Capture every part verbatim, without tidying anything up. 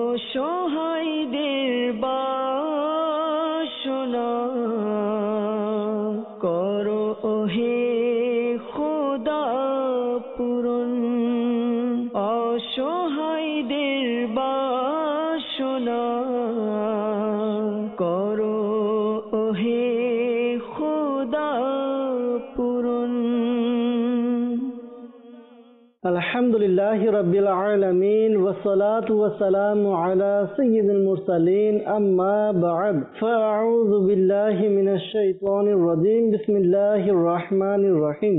অসহায়দের বাসনা করো ওহে খোদা পূরণ। অসহায়দের বাসনা করো ওহে খোদা পূরণ। আলহামদুলিল্লাহি রাব্বিল আলামিন ওয়াসসালাতু ওয়াসসালামু আলা সাইয়্যিদিল মুরসালিন আম্মা বা'দ ফাআউযু বিল্লাহি মিনাশ শাইতানির রাজীম বিসমিল্লাহির রাহমানির রহিম।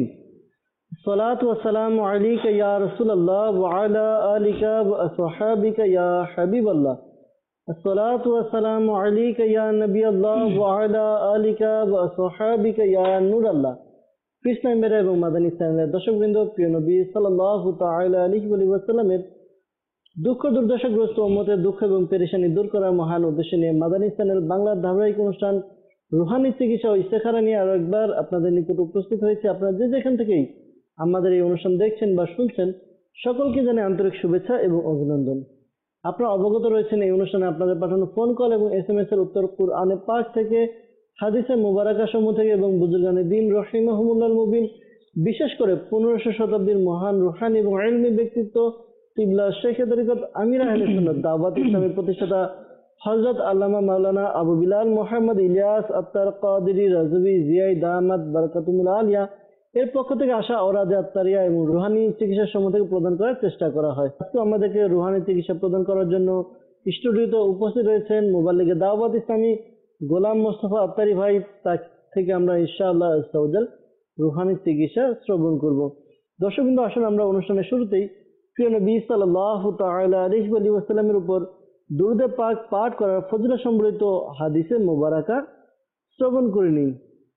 الصلاة والسلام عليك يا رسول الله وعلى آلك وأصحابك يا حبيب الله. الصلاة والسلام عليك يا نبي الله وعلى آلك وأصحابك يا نور الله. কৃষ্ণ মেরা এবং মাদানী ইসলামের দর্শকবৃন্দ, প্রিয় নবী সাল্লাল্লাহু তাআলা আলাইহি ওয়া সাল্লামের দুঃখ দুর্দশাগ্রস্ত উম্মতের দুঃখ এবং পেরেশানি দূর করার মহান উদ্দেশ্য নিয়ে মাদানী ইসলামের বাংলার ধারাবাহিক অনুষ্ঠান রুহানি চিকিৎসা ও ইস্তেখারা নিয়ে আরো একবার আপনাদের নিকট উপস্থিত হয়েছে। আপনারা যে যেখান থেকেই আমাদের এই অনুষ্ঠান দেখছেন বা শুনছেন, সকলকে জানাই আন্তরিক শুভেচ্ছা এবং অভিনন্দন। আপনারা অবগত রয়েছেন এই অনুষ্ঠানে আপনাদের পাঠানো ফোন কল এবং এস এম এস এর উত্তর কুরআনে পাক থেকে, হাদিসের মুবারাকা সমূহ থেকে এবং বুজুর্গানে দ্বীন রহিমাহুমুল্লাহ মুবিন, বিশেষ করে পনেরোশো শতাব্দীর মহান রুহানি এবং ইলমি ব্যক্তিত্ব কিবলা শেখে তরিকত আমির আহলে সুন্নাত দাওয়াত ইসলামের প্রতিষ্ঠাতা হযরত আল্লামা মাওলানা আবু বিলাল মুহাম্মদ ইলিয়াস আত্তার কাদেরী রাজভী জিয়াই দামাত বারাকাতুল আলিয়া এর পক্ষ থেকে আসা ওরাদে আত্তারিয়া এবং রুহানি চিকিৎসা সমূহ থেকে প্রদান করার চেষ্টা করা হয়। আজকে আমাদেরকে রুহানি চিকিৎসা প্রদান করার জন্য স্টুডিওতে উপস্থিত রয়েছেন মুবাল্লিগে দাওয়াত ইসলামী গোলাম মোস্তফা আত্তারি ভাই। তার থেকে আমরা ইনশাআল্লাহ আস্তাউজাল রুহানি চিকিৎসা শ্রবণ করব। দর্শকবৃন্দ, আসলে আমরা অনুষ্ঠানের শুরুতেই প্রিয় নবী সাল্লাল্লাহু তাআলা আলাইহি ওয়া সাল্লামের উপর দুরূদ পাক পাঠ করার ফজিলত সম্বলিত হাদিসে মুবারাকা শ্রবণ করে নিই।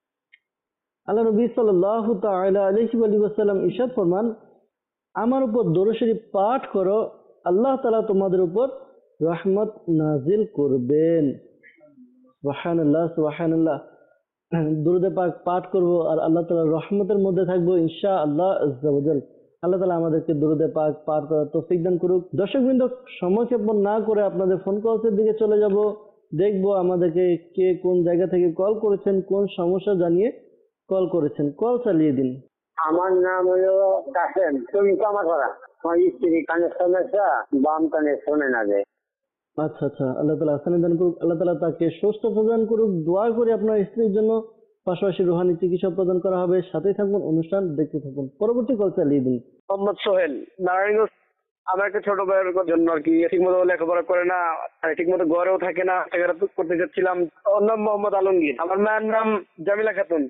আল্লাহ নবী সাল্লাল্লাহু তাআলা আলাইহি ওয়া সাল্লাম ইরশাদ ফরমান, আমার উপর দরুদ শরীফ পাঠ করো, আল্লাহ তাআলা তোমাদের উপর রহমত নাজিল করবেন। সুবহানাল্লাহ সুবহানাল্লাহ। দুরূদ পাক পাঠ করব আর আল্লাহ তাআলার রহমতের মধ্যে থাকবো ইনশাআল্লাহ আযজা ওয়া জাল। আল্লাহ তাআলা আমাদেরকে দুরূদ পাক পাঠ করার তৌফিক দান করুক। দর্শকবৃন্দ, সময় ক্ষেপণ না করে আপনাদের ফোন কলের দিকে চলে যাব। দেখবো আমাদেরকে কে কোন জায়গা থেকে কল করেছেন, কোন সমস্যা জানিয়ে কল করেছেন। কল চালিয়ে দিন। আমার নাম হলো কাসেম, তুমি কামা করা। আমার স্ত্রী কানের সমস্যা, বাম কানে শোনে না যায়। আচ্ছা আচ্ছা, আল্লাহ তাআলা আসানি দান করুক। আল্লাহ তাআলা তাকে সুস্থ প্রদান করুক। দোয়া করে আপনার স্ত্রীর জন্য। পাশাপাশি রুহানি চিকিৎসা প্রদান করা হবে। সাথে থাকুন, অনুষ্ঠান দেখতে থাকুন। পরবর্তী কল চালিয়ে দিন। মোহাম্মদ সোহেল, নারায়ণগঞ্জ। আমার একটা ছোট ভাইয়ের জন্য আর কি ঠিক মতো লেখাপড়া করে না, ঠিক মতো ঘরেও থাকে না, সেখানে করতে চাচ্ছিলাম। ওর নাম মোহাম্মদ আলমগীর, আমার মায়ের নাম জামিলা খাতুন।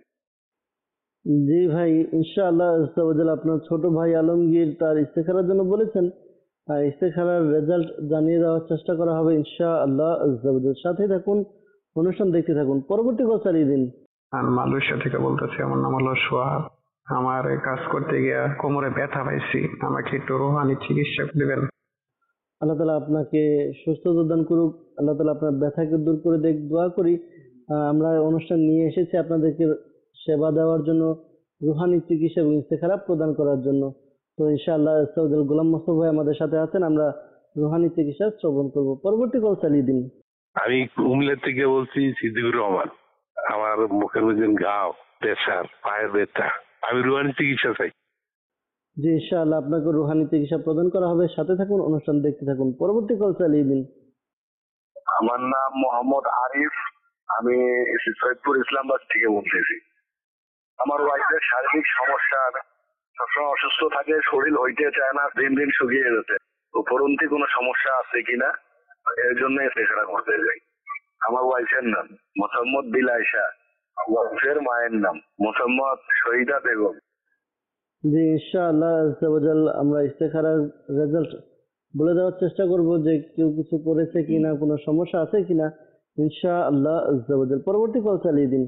জি ভাই, ইনশাআল্লাহ আপনার ছোট ভাই আলমগীর তার ইস্তেখারার জন্য বলেছেন। ইস্তেখারার রেজাল্ট জানিয়ে দেওয়ার চেষ্টা করা হবে ইনশাআল্লাহ। সাথে থাকুন, অনুষ্ঠান দেখতে থাকুন। পরবর্তী কল চালিয়ে দিন। আমি মালয়েশিয়া থেকে বলতেছি, আমার নাম হলো সোহাব। আমার কাজ করতে গিয়ে কোমরে ব্যথা পাইছি, আমাকে একটু রুহানি চিকিৎসা দিবেন। আল্লাহ তাআলা আপনাকে সুস্থতা দান করুক। আল্লাহ তাআলা আপনার ব্যথাকে দূর করে দেখ। দোয়া করি। আমরা অনুষ্ঠান নিয়ে এসেছি আপনাদেরকে সেবা দেওয়ার জন্য, রুহানি চিকিৎসা এবং ইস্তেখারা প্রদান করার জন্য। তো ইনশাআল্লাহ আস্তাউজাল গোলাম মোস্তফা ভাই আমাদের সাথে আছেন। আমরা রুহানি চিকিৎসা শ্রবণ করব। পরবর্তী কল চালিয়ে দিন। আমি কুমিল্লা থেকে বলছি, সিদ্দিকুর রহমান। আমার মুখের মধ্যে ঘাও, প্রেসার, পায়ের ব্যথা, আমি রুহানি চিকিৎসা চাই। জি ইনশাআল্লাহ আপনাকে রুহানি চিকিৎসা প্রদান করা হবে। সাথে থাকুন, অনুষ্ঠান দেখতে থাকুন। পরবর্তী কল চালিয়ে দিন। আমার নাম মোহাম্মদ আরিফ, আমি সৈয়দপুর ইসলামাবাদ থেকে বলতেছি। আমার ওয়াইফের শারীরিক সমস্যা, সবসময় অসুস্থ থাকে, শরীর হইতে চায় না, দিন দিন শুকিয়ে যেতে। উপরন্তি কোনো সমস্যা আছে কিনা, এর জন্য ইস্তেখারা করতে যাই। আমার ওয়াইফের নাম মোহাম্মদ বিলাইসা, ওয়াইফের মায়ের নাম মোহাম্মদ শহীদা বেগম। জি ইনশাআল্লাহ আমরা ইস্তেখারার রেজাল্ট বলে দেওয়ার চেষ্টা করব যে কেউ কিছু করেছে কিনা, কোনো সমস্যা আছে কিনা ইনশাআল্লাহ। পরবর্তী কল চালিয়ে দিন।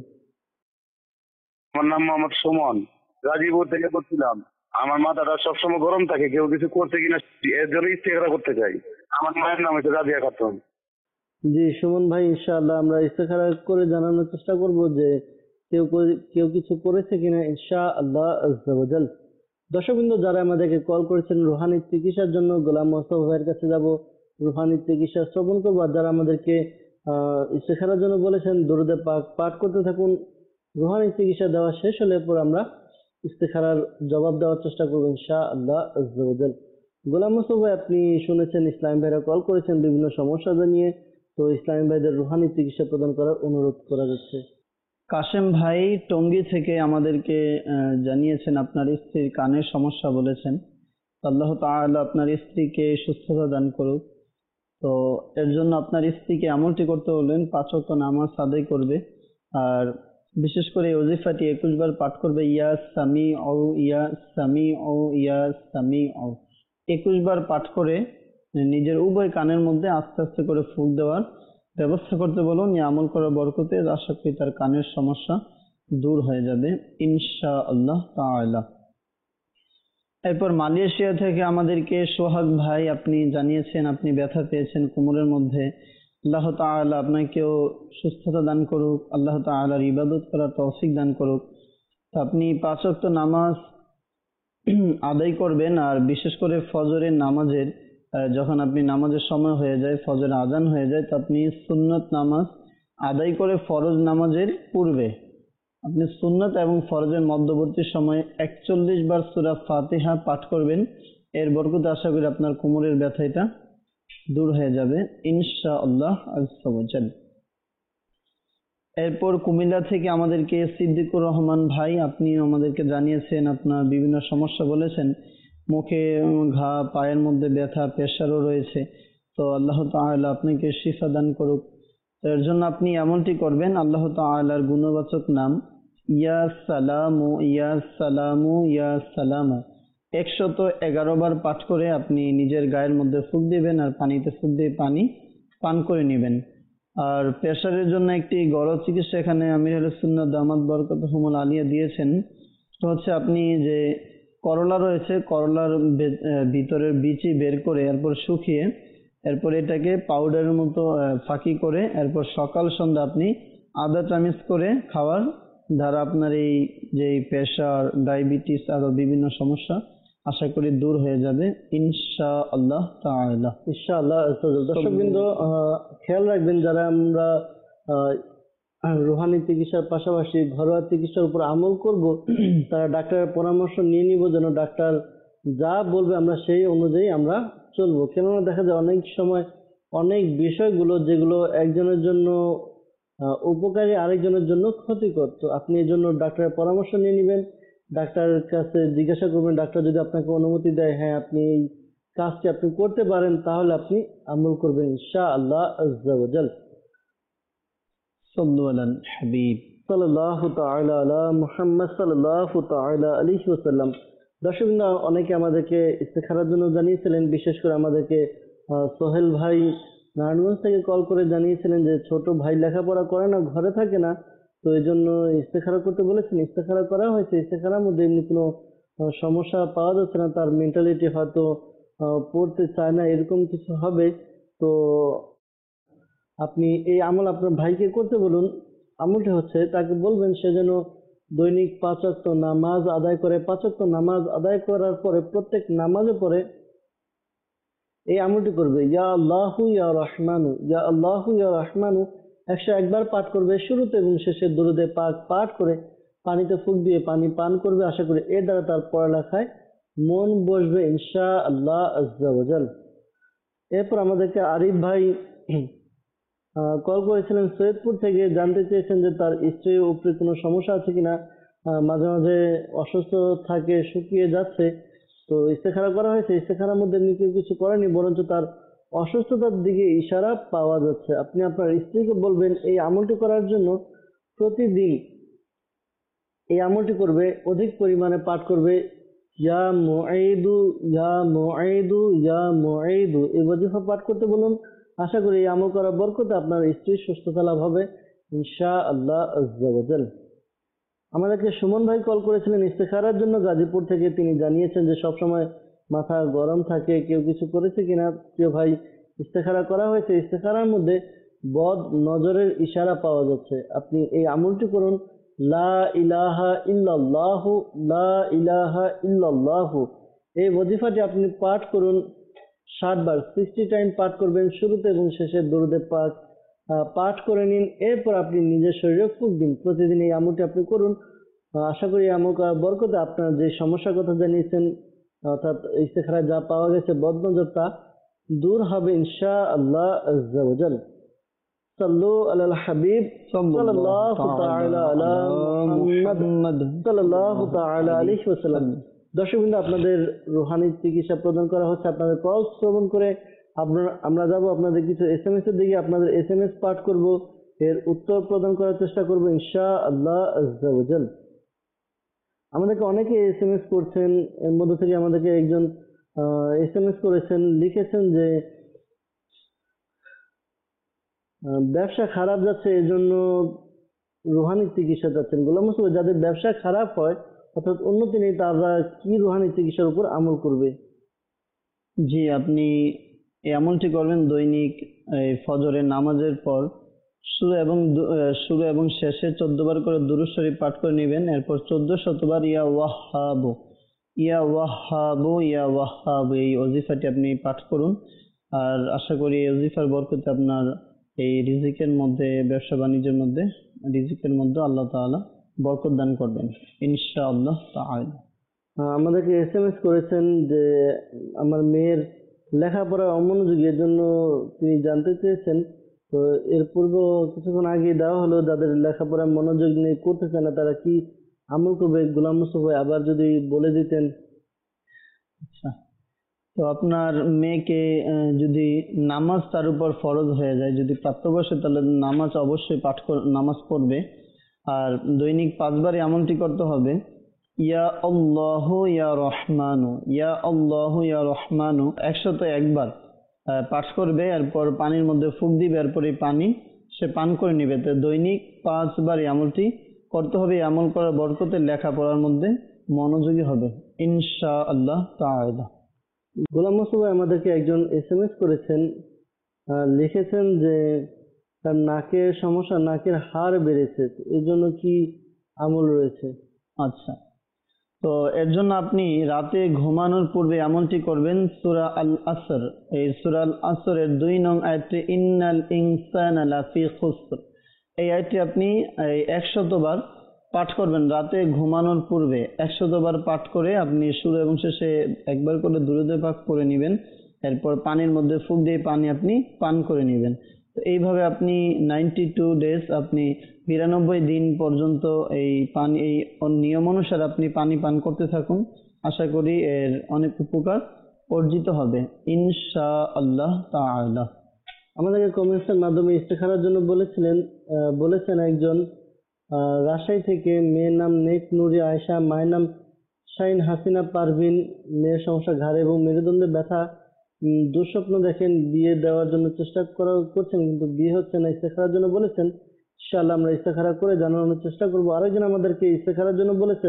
আমার নাম মোহাম্মদ সুমন, গাজীপুর থেকে করছিলাম। আমার মাথাটা সবসময় গরম থাকে, কেউ কিছু করছে কিনা এর জন্য ইস্তেখারা করতে চাই। আমার মায়ের নাম হচ্ছে রাজিয়া খাতুন। জি সুমন ভাই, ইনশাআল্লাহ আমরা ইস্তেখারা করে জানানোর চেষ্টা করব যে কেউ কেউ কিছু করেছে কিনা ইনশাআল্লাহ আযজা ওয়া জাল। দর্শকবৃন্দ, যারা আমাদেরকে কল করেছেন রুহানি চিকিৎসার জন্য, গোলাম মোস্তফা ভাইয়ের কাছে যাব। রুহানি চিকিৎসা শ্রবণ করবো। আর যারা আমাদেরকে আহ ইস্তেখারার জন্য বলেছেন দরুদে পাক পাঠ করতে থাকুন। রুহানি চিকিৎসা দেওয়া শেষ হলে পর আমরা ইস্তেখারার জবাব দেওয়ার চেষ্টা করবো ইনশাআল্লাহ আজ্জা ওয়া জাল। গোলাম মোস্তফা ভাই, আপনি শুনেছেন ইসলাম ভাইরা কল করেছেন বিভিন্ন সমস্যা জানিয়ে, তো ইসলাম ভাইদের রুহানি চিকিৎসা প্রদান করার অনুরোধ করা যাচ্ছে। কাশেম ভাই টঙ্গী থেকে আমাদেরকে আহ, জানিয়েছেন আপনার স্ত্রীর কানের সমস্যা বলেছেন। আল্লাহ তাআলা আপনার স্ত্রীকে সুস্থতা দান করুক। তো এর জন্য আপনার স্ত্রীকে আমলটি করতে বললেন, পাঁচ ওয়াক্ত নামাজ আদায় করবে, আর বিশেষ করে এই ওজিফাটি একুশ বার পাঠ করবে, ইয়া সামি ও ইয়া সামি ও ইয়া সামি ও একুশ বার পাঠ করে নিজের উভয় কানের মধ্যে আস্তে আস্তে করে ফুঁক দেওয়ার ব্যবস্থা করতে বলুন। এই আমল করার বরকতে আশা করি তার কানের সমস্যা দূর হয়ে যাবে ইনশাআল্লাহ তাআলা। এরপর মালয়েশিয়া থেকে আমাদেরকে সোহাগ ভাই আপনি জানিয়েছেন আপনি ব্যথা পেয়েছেন কোমরের মধ্যে। আল্লাহ তাআলা আপনাকেও সুস্থতা দান করুক, আল্লাহ তাআলার ইবাদত করার তৌফিক দান করুক। তো আপনি পাঁচ ওয়াক্ত নামাজ আদায় করবেন, আর বিশেষ করে ফজরের নামাজের আহ, যখন আপনি নামাজের সময় হয়ে যায়, ফজর আজান হয়ে যায়, তো আপনি সুন্নত নামাজ আদায় করে ফরজ নামাজের পূর্বে আপনি সুন্নত এবং ফরজের মধ্যবর্তী সময়ে একচল্লিশ বার সূরা ফাতিহা পাঠ করবেন। এর বরকতে আশা করি আপনার কোমরের ব্যথা এটা দূর হয়ে যাবে ইনশাআল্লাহ আজ্জা ওয়া জাল। এরপর কুমিল্লা থেকে আমাদেরকে সিদ্দিকুর রহমান ভাই আপনি আমাদেরকে জানিয়েছেন আপনার বিভিন্ন সমস্যা বলেছেন, মুখে ঘা, পায়ের মধ্যে ব্যথা, প্রেশারও রয়েছে। তো আল্লাহ তাআলা আপনাকে শিফা দান করুক। তো এর জন্য আপনি এমনটি করবেন, আল্লাহ তাআলার গুণবাচক নাম ইয়া সালামু ইয়া সালামু ইয়া সালামু একশত এগারো বার পাঠ করে আপনি নিজের গায়ের মধ্যে ফুঁক দিবেন, আর পানিতে ফুঁক দিয়ে পানি পান করে নেবেন। আর প্রেশারের জন্য একটি গড় চিকিৎসা এখানে আমির আহলে সুন্নাত দামাত বরকাতুহুমুল আলিয়া দিয়েছেন। তো হচ্ছে আপনি যে করলা রয়েছে, করলার বে- আহ, ভিতরের বিচি বের করে এরপর শুকিয়ে এরপর এটাকে পাউডারের মতো আহ, ফাঁকি করে এরপর সকাল সন্ধ্যা আপনি আধা চামচ করে খাওয়ার দ্বারা আপনার এই যে প্রেশার, ডায়াবেটিস আরো বিভিন্ন সমস্যা আশা করি দূর হয়ে যাবে ইনশাআল্লাহ তাআলা। ইনশাআল্লাহ আজ্জা ওয়া জাল। দর্শকবৃন্দ, আহ, খেয়াল রাখবেন যারা আমরা আহ, রুহানি চিকিৎসার পাশাপাশি ঘরোয়া চিকিৎসার উপর আমল করব, তারা ডাক্তারের পরামর্শ নিয়ে নিব, যেন ডাক্তার যা বলবে আমরা সেই অনুযায়ী আমরা চলবো। কেননা দেখা যায় অনেক সময় অনেক বিষয়গুলো যেগুলো একজনের জন্য আহ, উপকারী, আরেকজনের জন্য ক্ষতিকর। তো আপনি এই জন্য ডাক্তারের পরামর্শ নিয়ে নেবেন, ডাক্তারের কাছে জিজ্ঞাসা করবেন, ডাক্তার যদি আপনাকে অনুমতি দেয় হ্যাঁ আপনি এই কাজটি আপনি করতে পারেন, তাহলে আপনি আমল করবেন ইনশাআল্লাহ আজ্জা ওয়া জাল। সাল্লু আলাল হাবিব। সাল্লাল্লাহু তাআলা আলা মুহাম্মদ সাল্লাল্লাহু তাআলা আলাইহি ওয়াসাল্লাম। দর্শকবৃন্দ, অনেকে আমাদেরকে ইস্তেখারার জন্য জানিয়েছিলেন, বিশেষ করে আমাদেরকে আহ, সোহেল ভাই নারায়ণগঞ্জ থেকে কল করে জানিয়েছিলেন যে ছোট ভাই লেখাপড়া করে না, ঘরে থাকে না, তো এই জন্য ইস্তেখারা করতে বলেছেন। ইস্তেখারা করা হয়েছে, ইস্তেখারার মধ্যে এমনি কোনো আহ, সমস্যা পাওয়া যাচ্ছে না, তার মেন্টালিটি হয়তো আহ, পড়তে চায় না, এরকম কিছু হবে। তো আপনি এই আমল আপনার ভাইকে করতে বলুন। আমলটি হচ্ছে তাকে বলবেন সে যেন দৈনিক পাঁচ ওয়াক্ত নামাজ আদায় করে। পাঁচ ওয়াক্ত নামাজ আদায় করার পরে প্রত্যেক নামাজে পরে এই আমলটি করবে, ইয়া আল্লাহু ইয়া রহমানু, ইয়া আল্লাহু ইয়া রহমানু একশো একবার পাঠ করবে। শুরুতে এবং শেষে দরুদে পাক পাঠ করে পানিতে ফুঁক দিয়ে পানি পান করবে। আশা করি এর দ্বারা তার পড়ালেখায় মন বসবে ইনশাআল্লাহ আজ্জা ওয়া জাল। এরপর আমাদেরকে আরিফ ভাই কল করেছিলেন সৈয়দপুর থেকে, জানতে চেয়েছেন যে তার স্ত্রীর উপরে কোনো সমস্যা আছে কিনা। আহ, মাঝে মাঝে অসুস্থ থাকে, শুকিয়ে যাচ্ছে। তো ইস্তেখারা করা হয়েছে, ইস্তেখারার মধ্যে এমনি কেউ কিছু করেনি, বরঞ্চ তার অসুস্থতার দিকে ইশারা পাওয়া যাচ্ছে। আপনি আপনার স্ত্রীকে বলবেন এই আমলটি করার জন্য প্রতিদিন এই আমলটি করবে, অধিক পরিমাণে পাঠ করবে, ইয়া মুঈদু ইয়া মুঈদু ইয়া মুঈদু এই ওয়াজিফা পাঠ করতে বলুন। আশা করি এই আমল করার বরকতে আপনার স্ত্রীর সুস্থতা লাভ হবে ইনশাআল্লাহ আজ্জা ওয়া জাল। আমাদেরকে সুমন ভাই কল করেছিলেন ইস্তেখারার জন্য গাজীপুর থেকে। তিনি জানিয়েছেন যে সবসময় মাথা গরম থাকে, কেউ কিছু করেছে কিনা। প্রিয় ভাই, ইস্তেখারা করা হয়েছে, ইস্তেখারার মধ্যে বদ নজরের ইশারা পাওয়া যাচ্ছে। আপনি এই আমলটি করুন, লা ইলাহা ইল্লাল্লাহু লা ইলাহা ইল্লাল্লাহু এই ওয়াজিফাটি আপনি পাঠ করুন ষাট বার সিক্সটি টাইম পাঠ করবেন, শুরুতে এবং শেষে দরুদে পাক আহ, পাঠ করে নিন। এরপর আপনি নিজের শরীরে ফুঁক দিন। প্রতিদিন এই আমলটি আপনি করুন। আহ, আশা করি আমল করার বরকতে আপনার যে সমস্যার কথা জানিয়েছেন, অর্থাৎ ইস্তেখারায় যা পাওয়া গেছে বদনজর, তা দূর হবে ইনশা আল্লাহ আজ্জা ওয়া জাল। সাল্লু আলাল হাবিব সাল্লাল্লাহু তাআলা আলা মুহাম্মদ সাল্লাল্লাহু তাআলা আলাইহি ওয়াসাল্লাম। দর্শকবৃন্দ, আপনাদের রুহানি চিকিৎসা প্রদান করা হচ্ছে। আপনাদের কল শ্রবণ করে আপনার আমরা যাব আপনাদের কিছু এস এম এস এর দিকে। আপনাদের এস এম এস পাঠ করব, এর উত্তর প্রদান করার চেষ্টা করব ইনশা আল্লাহ আজ্জা ওয়া জাল। আমাদেরকে অনেকে এস এম এস করছেন, এর মধ্যে থেকে আমাদেরকে একজন এস এম এস করেছেন, লিখেছেন যে আহ, ব্যবসা খারাপ যাচ্ছে, এর জন্য রুহানি চিকিৎসা চাচ্ছেন। গোলাম মুস্তফা, যাদের ব্যবসা খারাপ হয় অর্থাৎ উন্নতি নেই, তারা কি রুহানি চিকিৎসার উপর আমল করবে? জি, আপনি এই আমলটি করবেন দৈনিক এই ফজরের নামাজের পর শুরু এবং দু- আহ, শুরু এবং শেষে চোদ্দ বার করে দুরূদ শরীফ পাঠ করে নেবেন। এরপর চোদ্দ শতবার ইয়া ওয়াহ্হাবু ইয়া ওয়াহ্হাবু ইয়া ওয়াহ্হাবু এই ওজিফাটি আপনি পাঠ করুন। আর আশা করি এই ওজিফার বরকতে আপনার এই রিজিকের মধ্যে, ব্যবসা বাণিজ্যের মধ্যে, রিজিকের মধ্যে আল্লাহ তাআলা বরকত দান করবেন ইনশাআল্লাহ তাআলা। আহ, আমাদেরকে এস এম এস করেছেন যে আমার মেয়ের লেখাপড়া অমনোযোগী, এর জন্য তিনি জানতে চেয়েছেন। তো এর পূর্ব কিছুক্ষণ আগে দেওয়া হলো, যাদের লেখাপড়ায় মনোযোগ নেই, করতেছে না, তারা কি আমল করবে? গোলাম মুস্তফা ভাই আবার যদি বলে দিতেন। আচ্ছা, তো আপনার মেয়েকে আহ, যদি নামাজ তার উপর ফরজ হয়ে যায়, যদি প্রাপ্তবয়সে, তাহলে নামাজ অবশ্যই পাঠ কর- নামাজ পড়বে। আর দৈনিক পাঁচবার এই আমলটি করতে হবে। ইয়া আল্লাহু ইয়া রহমানু ইয়া আল্লাহু ইয়া রহমানু একশত একবার আহ, পাঠ করবে। এরপর পানির মধ্যে ফুঁক দিবে, এরপর এই পানি সে পান করে নিবে। তো দৈনিক পাঁচবার এই আমলটি করতে হবে। এই আমল করার বরকতে লেখাপড়ার মধ্যে মনোযোগী হবে ইনশাআল্লাহ তাআলা। গোলাম মুস্তফা ভাই আমাদেরকে একজন এস এম এস করেছেন, আহ, লিখেছেন যে তার নাকের সমস্যা, নাকের হাড় বেড়েছে, তো এর জন্য কি আমল রয়েছে? আচ্ছা, তো এর জন্য আপনি রাতে ঘুমানোর পূর্বে এমনটি করবেন। সূরা আল আসর, এই সূরা আল আসরের দুই নং আয়াতে ইন্নাল ইনসানা লাফি খুসর, এই আয়াতটি আপনি এই একশতবার পাঠ করবেন রাতে ঘুমানোর পূর্বে। একশতবার পাঠ করে আপনি শুরু এবং শেষে একবার করে দুরূদে পাক করে নেবেন। এরপর পানির মধ্যে ফুঁক দিয়ে পানি আপনি পান করে নেবেন। তো এইভাবে আপনি নাইনটি টু ডেজ আপনি বিরানব্বই দিন পর্যন্ত এই পানি, এই নিয়ম অনুসারে আপনি পানি পান করতে থাকুন। আশা করি এর অনেক উপকার অর্জিত হবে ইনশাআল্লাহ তাআলা। আমাদেরকে কমেন্টসের মাধ্যমে ইস্তেখারার জন্য বলেছিলেন, আহ, বলেছেন একজন আহ, রাজশাহী থেকে, মেয়ের নাম নেক নুরি আয়েশা, মায়ের নাম শাইন হাসিনা পারভিন। মেয়ের সমস্যা ঘাড়ে এবং মেরুদণ্ডে ব্যথা, উম, দুঃস্বপ্ন দেখেন, বিয়ে দেওয়ার জন্য চেষ্টা করা করছেন কিন্তু বিয়ে হচ্ছে না। ইস্তেখারার জন্য বলেছেন, ইনশাআল্লাহ আমরা ইস্তেখারা করে জানানোর চেষ্টা করবো। আরেকজন আমাদেরকে ইস্তেখারার জন্য বলেছেন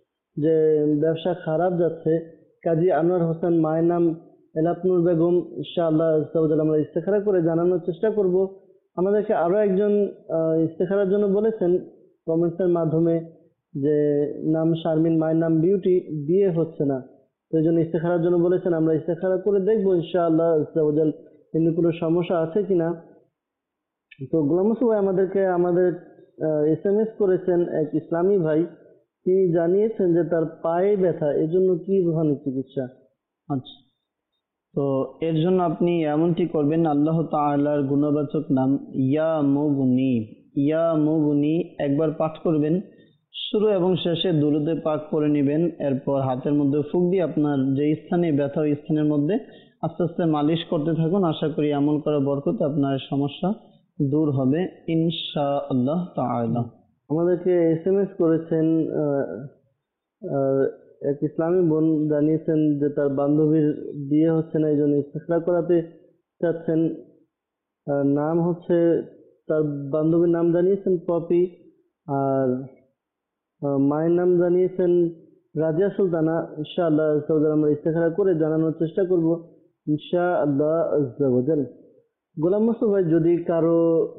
যে ব্যবসা খারাপ যাচ্ছে, কাজী আনোয়ার হোসেন, মায়ের নাম এলাপনুর বেগম। ইনশাআল্লাহ আল্লাহ আমরা ইস্তেখারা করে জানানোর চেষ্টা করব। আমাদেরকে আরো একজন আহ, ইস্তেখারার জন্য বলেছেন কমেন্টসের মাধ্যমে, যে নাম শারমিন, মায়ের নাম বিউটি, বিয়ে হচ্ছে না, তো এই জন্য ইস্তেখারার জন্য বলেছেন। আমরা ইস্তেখারা করে দেখবো ইনশাআল্লাহ এমনি কোনো সমস্যা আছে কিনা। তো গোলাম মুস্তফা ভাই আমাদেরকে আমাদের এস এম এস করেছেন এক ইসলামী ভাই, তিনি জানিয়েছেন যে তার পায়ে ব্যথা, এর জন্য কি রুহানি চিকিৎসা? আচ্ছা, তো এর জন্য আপনি এমনটি করবেন, আল্লাহ তাআলার গুণবাচক নাম ইয়া মুগনি ইয়া মুগনি একবার পাঠ করবেন। শুরু এবং শেষে দুরূদে পাক করে নেবেন। এরপর হাতের মধ্যে ফুঁক দিয়ে আপনার যে স্থানে ব্যথা, ওই স্থানের মধ্যে আস্তে আস্তে মালিশ করতে থাকুন। আশা করি আমল করার বরকতে আপনার সমস্যা দূর হবে ইনশাআল্লাহ তাআলা। আমাদেরকে এস এম এস করেছেন আহ, আহ, এক ইসলামী বোন, জানিয়েছেন যে তার বান্ধবীর বিয়ে হচ্ছে না, এই জন্য ইস্তেখরা করাতে চাচ্ছেন। আহ, নাম হচ্ছে, তার বান্ধবীর নাম জানিয়েছেন পপি, আর আহ, মায়ের নাম জানিয়েছেন রাজিয়া সুলতানা। ইনশাআল্লাহ আমরা ইস্তেখরা করে জানানোর চেষ্টা করব ইনশাআল্লাহ আজ্জা ওয়া জাল। গোলাম মুস্তফা ভাই, যদি কারো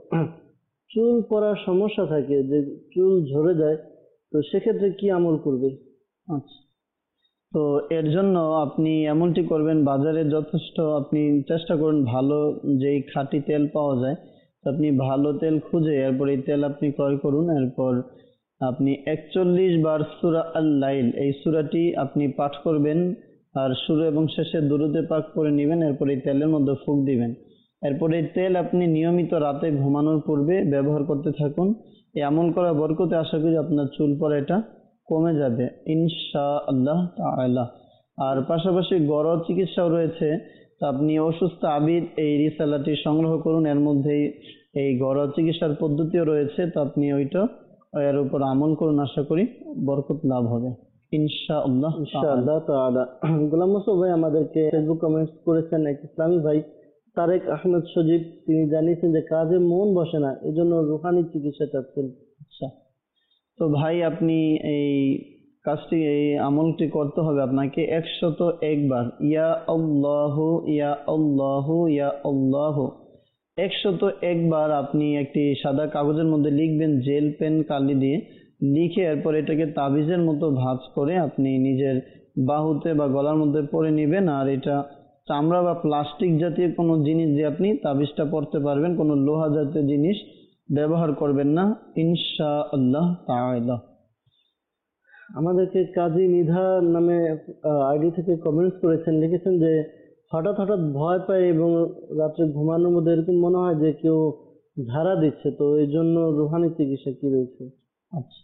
চুল পড়ার সমস্যা থাকে, যে চুল ঝরে যায়, তো সেক্ষেত্রে কি আমল করবে? আচ্ছা, তো এর জন্য আপনি এমনটি করবেন, বাজারে যথেষ্ট আপনি চেষ্টা করুন ভালো যেই খাঁটি তেল পাওয়া যায়, তো আপনি ভালো তেল খুঁজে এরপর এই তেল আপনি ক্রয় করুন। এরপর আপনি একচল্লিশ বার সূরা আল লাইল এই সূরাটি আপনি পাঠ করবেন, আর শুরু এবং শেষে দুরূদে পাক করে নেবেন। এরপর এই তেলের মধ্যে ফুঁক দিবেন। এরপর এই তেল আপনি নিয়মিত রাতে ঘুমানোর পূর্বে ব্যবহার করতে থাকুন। এই আমল করা বরকতে আশা করি আপনার চুল পড়াটা কমে যাবে ইনশাআল্লাহ তাআলা। আর পাশাপাশি ঘরোয়া চিকিৎসাও রয়েছে, তো আপনি অসুস্থ আবিদ এই রিসালাটি সংগ্রহ করুন। এর মধ্যেই এই ঘরোয়া চিকিৎসার পদ্ধতিও রয়েছে, তো আপনি ওইটা এর উপর আমল করুন, আশা করি বরকত লাভ হবে ইনশাআল্লাহ ইনশাআল্লাহ তাআলা। গোলাম মোস্তফা ভাই আমাদেরকে ফেসবুক কমেন্টস করেছেন এক ইসলামী ভাই তারেক আহমেদ সজীব, তিনি জানিয়েছেন যে কাজে মন বসে না, এজন্য রুহানি চিকিৎসা চাচ্ছেন। আচ্ছা, তো ভাই আপনি এই কাজটি এই আমলটি করতে হবে আপনাকে একশত একবার ইয়া আল্লাহ ইয়া আল্লাহ ইয়া আল্লাহ একশত একবার আপনি একটি সাদা কাগজের মধ্যে লিখবেন জেল পেন কালি দিয়ে লিখে, এরপর এটাকে তাবিজের মতো ভাঁজ করে আপনি নিজের বাহুতে বা গলার মধ্যে পরে নেবেন। আর এটা চামড়া বা প্লাস্টিক জাতীয় কোনো জিনিস দিয়ে আপনি তাবিজটা পরতে পারবেন, কোনো লোহা জাতীয় জিনিস ব্যবহার করবেন না ইনশাআল্লাহ তাআলা। আমাদেরকে কাজী নিধা নামে আইডি থেকে কমেন্টস করেছেন, লিখেছেন যে হঠাৎ হঠাৎ ভয় পায় এবং রাত্রে ঘুমানোর মধ্যে এরকম মনে হয় যে কেউ ঝাড়া দিচ্ছে, তো এই জন্য রুহানি চিকিৎসা কি রয়েছে? আচ্ছা,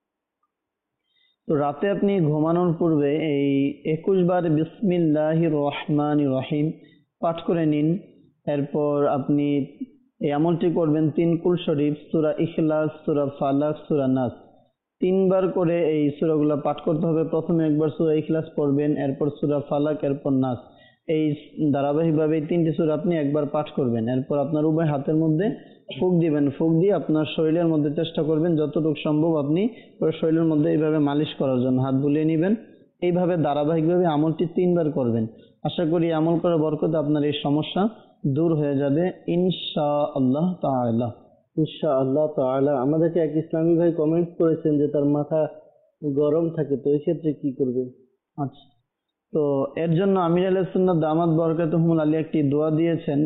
তো রাতে আপনি ঘুমানোর পূর্বে এই একুশ বার বিসমিল্লাহির রহমানির রহিম পাঠ করে নিন। এরপর আপনি এই আমলটি করবেন তিন কুল শরীফ, সূরা ইখলাস, সূরা ফালাক, সূরা নাস তিনবার করে এই সূরাগুলো পাঠ করতে হবে। প্রথমে একবার সূরা ইখলাস পড়বেন, এরপর সূরা ফালাক, এরপর নাস, এই ধারাবাহিকভাবে এই তিনটি সূরা আপনি একবার পাঠ করবেন। এরপর আপনার উভয় হাতের মধ্যে ফুঁক দিবেন, ফুঁক দিয়ে আপনার শরীরের মধ্যে চেষ্টা করবেন যতটুকু সম্ভব আপনি পুরো শরীরের মধ্যে এইভাবে মালিশ করার জন্য হাত বুলিয়ে নেবেন। এইভাবে ধারাবাহিকভাবে আমলটি তিনবার করবেন। আশা করি আমল করার বরকতে আপনার এই সমস্যা দূর হয়ে যাবে ইনশাআল্লাহ তাআলা। ইনশাআল্লাহ তাআলা। আমাদেরকে এক ইসলামী ভাই কমেন্টস করেছেন যে তার মাথা গরম থাকে, তো এই ক্ষেত্রে কি করবে? আচ্ছা, তো এর জন্য আমির আহলে সুন্নাত দামাত বরকাতুহুমুল আলী একটি দোয়া দিয়েছেন।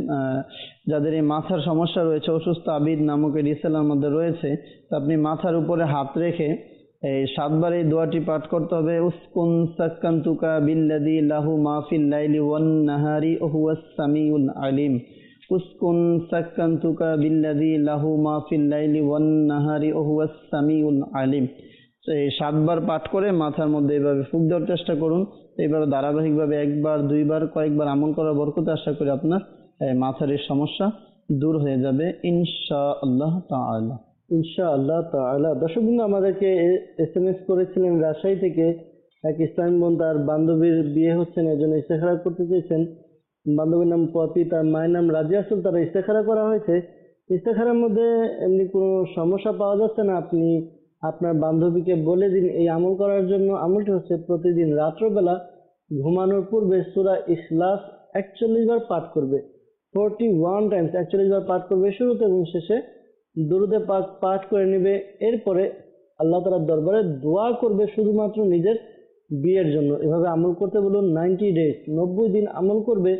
যাদের এই মাথার সমস্যা রয়েছে, অসুস্থ আবিদ নামক এই রিসালার মধ্যে রয়েছে, তো আপনি মাথার উপরে হাত রেখে এই সাতবার এই দোয়াটি পাঠ করতে হবে। উসকুন সাক্কান্তুকা বিল্লাযী লাহু মা ফিল লাইলি ওয়ান নাহারি ওয়া হুয়াস সামিউল আলিম। উসকুন সাক্কান্তুকা বিল্লাযী লাহু মা ফিল লাইলি ওয়ান নাহারি ওয়া হুয়াস সামিউল আলিম। এই সাতবার পাঠ করে মাথার মধ্যে এইভাবে ফুঁক দেওয়ার চেষ্টা করুন। এইভাবে ধারাবাহিকভাবে একবার দুইবার কয়েকবার আমল করার বরকতে আশা করি আপনার মাথার এই সমস্যা দূর হয়ে যাবে ইনশাআল্লাহ তাআলা। ইনশাআল্লাহ তাআলা। দর্শকবৃন্দ আমাদেরকে এস এম এস করেছিলেন রাজশাহী থেকে এক ইসলামী বোন, তার বান্ধবীর বিয়ে হচ্ছেন, এজন্য ইস্তেখারা করতে চেয়েছেন। বান্ধবীর নাম পপি, তার মায়ের নাম রাজিয়া আসল, তারা ইস্তেখারা করা হয়েছে। ইস্তেখারার মধ্যে এমনি কোনো সমস্যা পাওয়া যাচ্ছে না, আপনি আপনার বান্ধবীকে বলে দিন এই আমল করার জন্য। আমলটি হচ্ছে প্রতিদিন রাত্রবেলা ঘুমানোর পূর্বে সূরা ইখলাস একচল্লিশ বার পাঠ করবে, ফোরটি ওয়ান টাইমস একচল্লিশ বার পাঠ করবে শুরুতে এবং শেষে দুরূদে পাক পাঠ করে নেবে। এরপরে আল্লাহ তাআলার দরবারে দোয়া করবে শুধুমাত্র নিজের বিয়ের জন্য। এভাবে আমল করতে বলুন নাইনটি ডেজ, নব্বই দিন আমল করবে,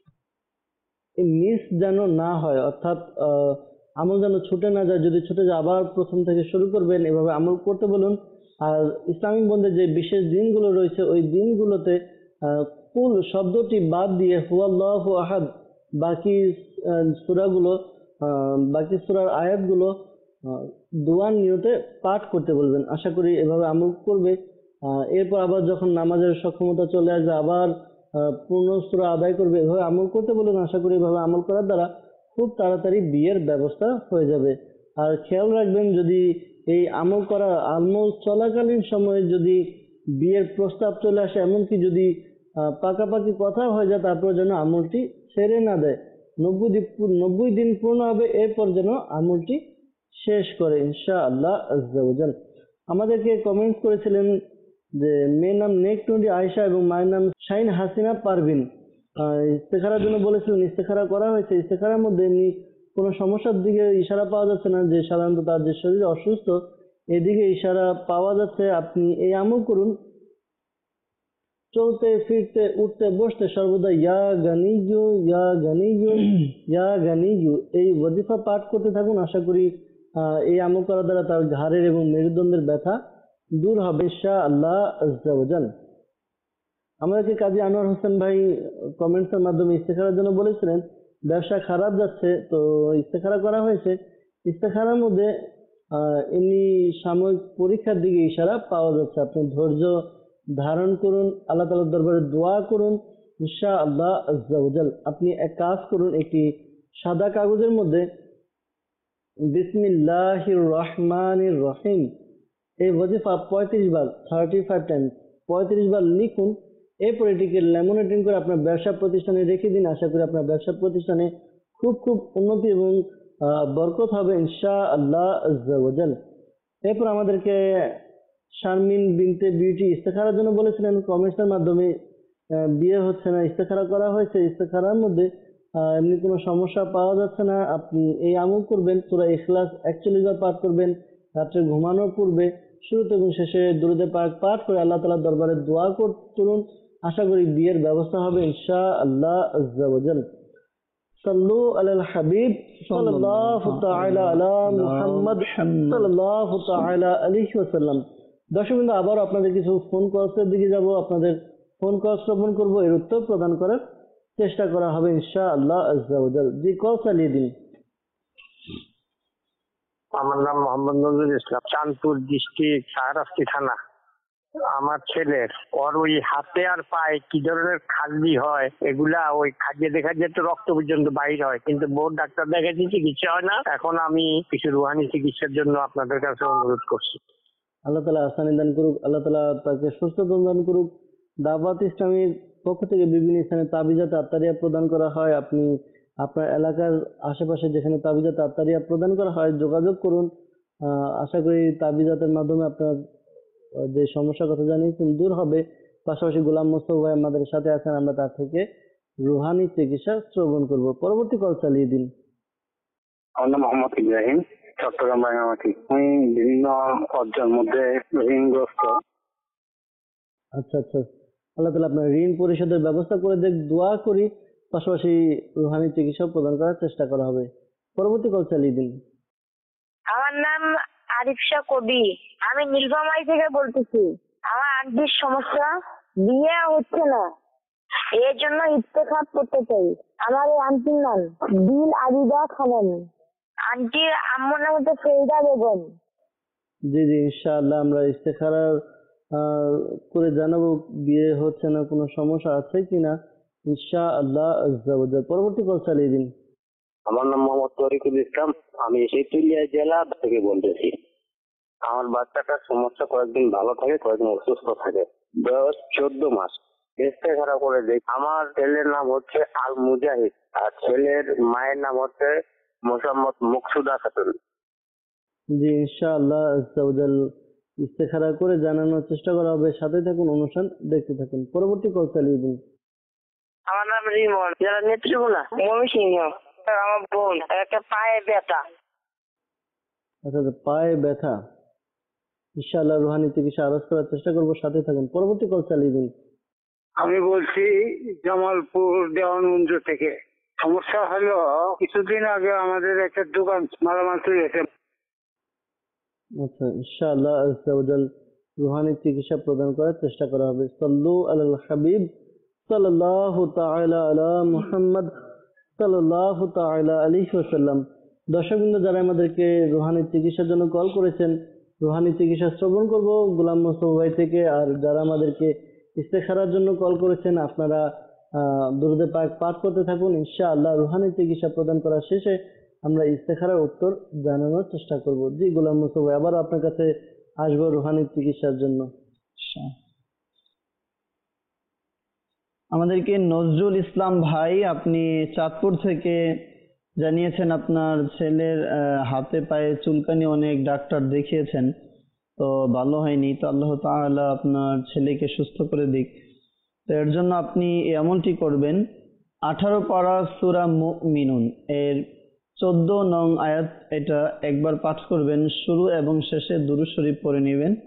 মিস যেন না হয়, অর্থাৎ আমল যেন ছুটে না যায়। যদি ছুটে যায় আবার প্রথম থেকে শুরু করবেন। এভাবে আমল করতে বলুন। আর ইসলামিক বন্ধের যে বিশেষ দিনগুলো রয়েছে ওই দিনগুলোতে কুল শব্দটি বাদ দিয়ে হুয়াল্লাহু আহাদ বাকি সূরাগুলো বাকি সূরার আয়াতগুলো দোয়ার নিয়তে পাঠ করতে বলবেন। আশা করি এভাবে আমল করবে। এরপর আবার যখন নামাজের সক্ষমতা চলে আসবে আবার পূর্ণ সূরা আদায় করবে। এভাবে আমল করতে বলুন। আশা করি এভাবে আমল করার দ্বারা খুব তাড়াতাড়ি বিয়ের ব্যবস্থা হয়ে যাবে। আর খেয়াল রাখবেন, যদি এই আমল করা আমল চলাকালীন সময়ে যদি বিয়ের প্রস্তাব চলে আসে, এমনকি যদি পাকাপাকি কথা হয়ে যায়, তারপর যেন আমলটি ছেড়ে না দেয়। নব্বই দিন নব্বই দিন পূর্ণ হবে, এরপর যেন আমলটি শেষ করে ইনশাআল্লাহ আজ্জা ওয়া জাল। আমাদেরকে কমেন্টস করেছিলেন যে মেয়ের নাম নেক টুন্ডি আয়েশা এবং মায়ের নাম শাইন হাসিনা পারভিন। ইস্তেখারার জন্য বলেছিলেন, ইস্তেখারা করা হয়েছে। ইস্তেখারার মধ্যে এমনি কোনো সমস্যার দিকে ইশারা পাওয়া যাচ্ছে না, যে সাধারণত তার যে শরীর অসুস্থ এদিকে ইশারা পাওয়া যাচ্ছে। আপনি এই আমল করুন। চলতে ফিরতে উঠতে বসতে সর্বদা ইয়া গানিয়ু ইয়া গানিয়ু ইয়া গানিয়ু এই ওয়াজিফা পাঠ করতে থাকুন। আশা করি আহ, এই আমল করার দ্বারা তার ঘাড়ের এবং মেরুদণ্ডের ব্যথা দূর হবে ইনশাআল্লাহ আজ্জা ওয়া জাল। আমাদেরকে কাজী আনোয়ার হোসেন ভাই কমেন্টসের মাধ্যমে ইস্তেখারার জন্য বলেছিলেন ব্যবসা খারাপ যাচ্ছে, তো ইস্তেখারা করা হয়েছে। ইস্তেখারার মধ্যে আহ, এমনি সাময়িক পরীক্ষার দিকে ইশারা পাওয়া যাচ্ছে। আপনি ধৈর্য ধারণ করুন, আল্লাহ তাআলার দরবারে দোয়া করুন ইনশাআল্লাহ আজ্জা ওয়া জাল। আপনি এক কাজ করুন, একটি সাদা কাগজের মধ্যে বিসমিল্লাহির রহমানির রহিম এই ওয়াজিফা পঁয়ত্রিশ বার থার্টি ফাইভ টাইমস পঁয়ত্রিশ বার লিখুন। এরপর এটিকে ল্যামিনেটিং করে আপনার ব্যবসা প্রতিষ্ঠানে রেখে দিন। আশা করি আপনার ব্যবসা প্রতিষ্ঠানে খুব খুব উন্নতি এবং আহ, বরকত হবে ইনশাআল্লাহ আজ্জা ওয়া জাল। এরপর আমাদেরকে শারমিন বিনতে বিউটি ইস্তেখারার জন্য বলেছিলেন কমেন্টসের মাধ্যমে আহ, বিয়ে হচ্ছে না, ইস্তেখারা করা হয়েছে। ইস্তেখারার মধ্যে আহ, এমনি কোনো সমস্যা পাওয়া যাচ্ছে না। আপনি এই আমল করবেন, সূরা ইখলাস একচল্লিশ বার পাঠ করবেন রাত্রে ঘুমানোর পূর্বে, শুরুতে এবং শেষে দুরূদে পাক পাঠ করে আল্লাহ তাআলার দরবারে দোয়া করুন। আশা করি বিয়ের ব্যবস্থা হবে ইনশাআল্লাহ আজ্জা ওয়া জাল। সাল্লু আলাল হাবিব সাল্লাল্লাহু তাআলা আলা মুহাম্মদ সাল্লাল্লাহু তাআলা আলাইহি ওয়াসাল্লাম। দর্শক বিন্দু, আবার আপনাদের কিছু ফোন কলসের দিকে যাব, আপনাদের ফোন কল শ্রবণ করব, এর উত্তর প্রদান করার চেষ্টা করা হবে ইনশাআল্লাহ আজ্জা ওয়া জাল। জি, কল চালিয়ে দিন। আমার নাম মোহাম্মদ নজরুল ইসলাম, চাঁদপুর ডিস্ট্রিক্ট শাহরাস্তি থানা। আমার ছেলের ওর ওই হাতে আর পায়ে কি ধরনের খালি হয়, এগুলা ওই খাজিয়ে দেখা যেত রক্ত পর্যন্ত বাইর হয়, কিন্তু বহু ডাক্তার দেখাচ্ছি চিকিৎসা হয় না। এখন আমি কিছু রুহানি চিকিৎসার জন্য আপনাদের কাছে অনুরোধ করছি। আল্লাহ তাআলা আসানি দান করুক, আল্লাহ তাআলা তাকে সুস্থতা দান করুক। দাওয়াত ইসলামীর পক্ষ থেকে বিভিন্ন স্থানে তাবিজাত আত্তারিয়া প্রদান করা হয়। আপনি আপনার এলাকার আশেপাশে যেখানে তাবিজাত আত্তারিয়া প্রদান করা হয় যোগাযোগ করুন। আহ, আশা করি তাবিজাতের মাধ্যমে আপনার আহ, যে সমস্যার কথা জানিয়েছেন দূর হবে। পাশাপাশি গোলাম মোস্তফা ভাই আমাদের সাথে আছেন, আমরা তার থেকে রুহানি চিকিৎসা শ্রবণ করব। পরবর্তী কল চালিয়ে দিন। আমার নাম মোহাম্মদ ইব্রাহিম, চট্টগ্রাম রাঙামাটি। আমি বিভিন্ন অর্জের মধ্যে ঋণগ্রস্ত। আচ্ছা আচ্ছা, আল্লাহ তাআলা আপনার ঋণ পরিশোধের ব্যবস্থা করে দেখ, দোয়া করি। পাশাপাশি রুহানি চিকিৎসা প্রদান করার চেষ্টা করা হবে। পরবর্তী কল চালিয়ে দিন। আমার নাম আরিফশা কবি, আমি নীলফামারী থেকে বলতেছি। আমার আন্টির সমস্যা, বিয়ে হচ্ছে না, এর জন্য ইস্তেখার করতে চাই। আমার এই আন্টির নাম দিল আবিদা খানম, আন্টির আম্মুর নাম হচ্ছে ফেরিদা বেগম। জি জি, ইনশাআল্লাহ আমরা ইস্তেখারা আহ, করে জানাবো বিয়ে হচ্ছে না, কোনো সমস্যা আছে কিনা ইনশাআল্লাহ আজ্জা ওয়া জাল। পরবর্তী কল চালিয়ে দিন। আমার নাম মোহাম্মদ তরিকুল ইসলাম, আমি শীতলিয়া জেলা থেকে বলতেছি। আমার বাচ্চাটার সমস্যা কয়েকদিন ভালো থাকে, কয়েকদিন অসুস্থ থাকে। বয়স চোদ্দ মাস। ইস্তেখারা করে দেখ। আমার ছেলের নাম হচ্ছে আল মুজাহিদ, আর ছেলের মায়ের নাম হচ্ছে মোসাম্মদ মুকসুদা খাতুন। জি, ইনশাআল্লাহ আজ্জা ওয়া জাল ইস্তেখারা করে জানানোর চেষ্টা করা হবে। সাথে থাকুন, অনুষ্ঠান দেখতে থাকুন। পরবর্তী কল চালিয়ে দিন। আমার নাম রিমন, যারা নেত্রকোনা ময়মনসিংহ। আমার বোন একটা পায়ে ব্যথা। আচ্ছা আচ্ছা, পায়ে ব্যথা, ইনশাআল্লাহ রুহানি চিকিৎসা আরজ করার চেষ্টা করবো। সাথে থাকুন। পরবর্তী কল চালিয়ে দিন। আমি বলছি জামালপুর দেওয়ানগঞ্জ থেকে। সমস্যা হলো কিছুদিন আগে আমাদের একটা দোকান মালামাল চুরি হয়েছে। আচ্ছা, ইনশাআল্লাহ আজ্জা ওয়া জাল রুহানি চিকিৎসা প্রদান করার চেষ্টা করা হবে। সাল্লু আলাল হাবিব সাল্লাল্লাহু তাআলা আলা মুহাম্মদ সাল্লাল্লাহু তাআলা আলাইহি ওয়াসাল্লাম। দর্শকবৃন্দ, যারা আমাদেরকে রুহানি চিকিৎসার জন্য কল করেছেন, রুহানি চিকিৎসা শ্রবণ করব গোলাম মোস্তফা ভাই থেকে। আর যারা আমাদেরকে ইস্তেখারার জন্য কল করেছেন, আপনারা আহ দুরূদে পাক পাঠ করতে থাকুন। ইনশাআল্লাহ রুহানি চিকিৎসা প্রদান করা শেষে আমরা ইস্তেখারার উত্তর জানানোর চেষ্টা করব। জি গোলাম মোস্তফা ভাই, আবার আপনার কাছে আসবো রুহানি চিকিৎসার জন্য। আমাদেরকে নজরুল ইসলাম ভাই, আপনি চাঁদপুর থেকে জানিয়েছেন আপনার ছেলের আহ, হাতে পায়ে চুলকানি, অনেক ডাক্তার দেখিয়েছেন তো ভালো হয়নি। তো আল্লাহ তাআলা আপনার ছেলেকে সুস্থ করে দিক। তো এর জন্য আপনি এমনটি করবেন, আঠারো পারা সূরা মুমিনুন এর চোদ্দ নং আয়াত, এটা একবার পাঠ করবেন, শুরু এবং শেষে দুরূদ শরীফ পড়ে নেবেন।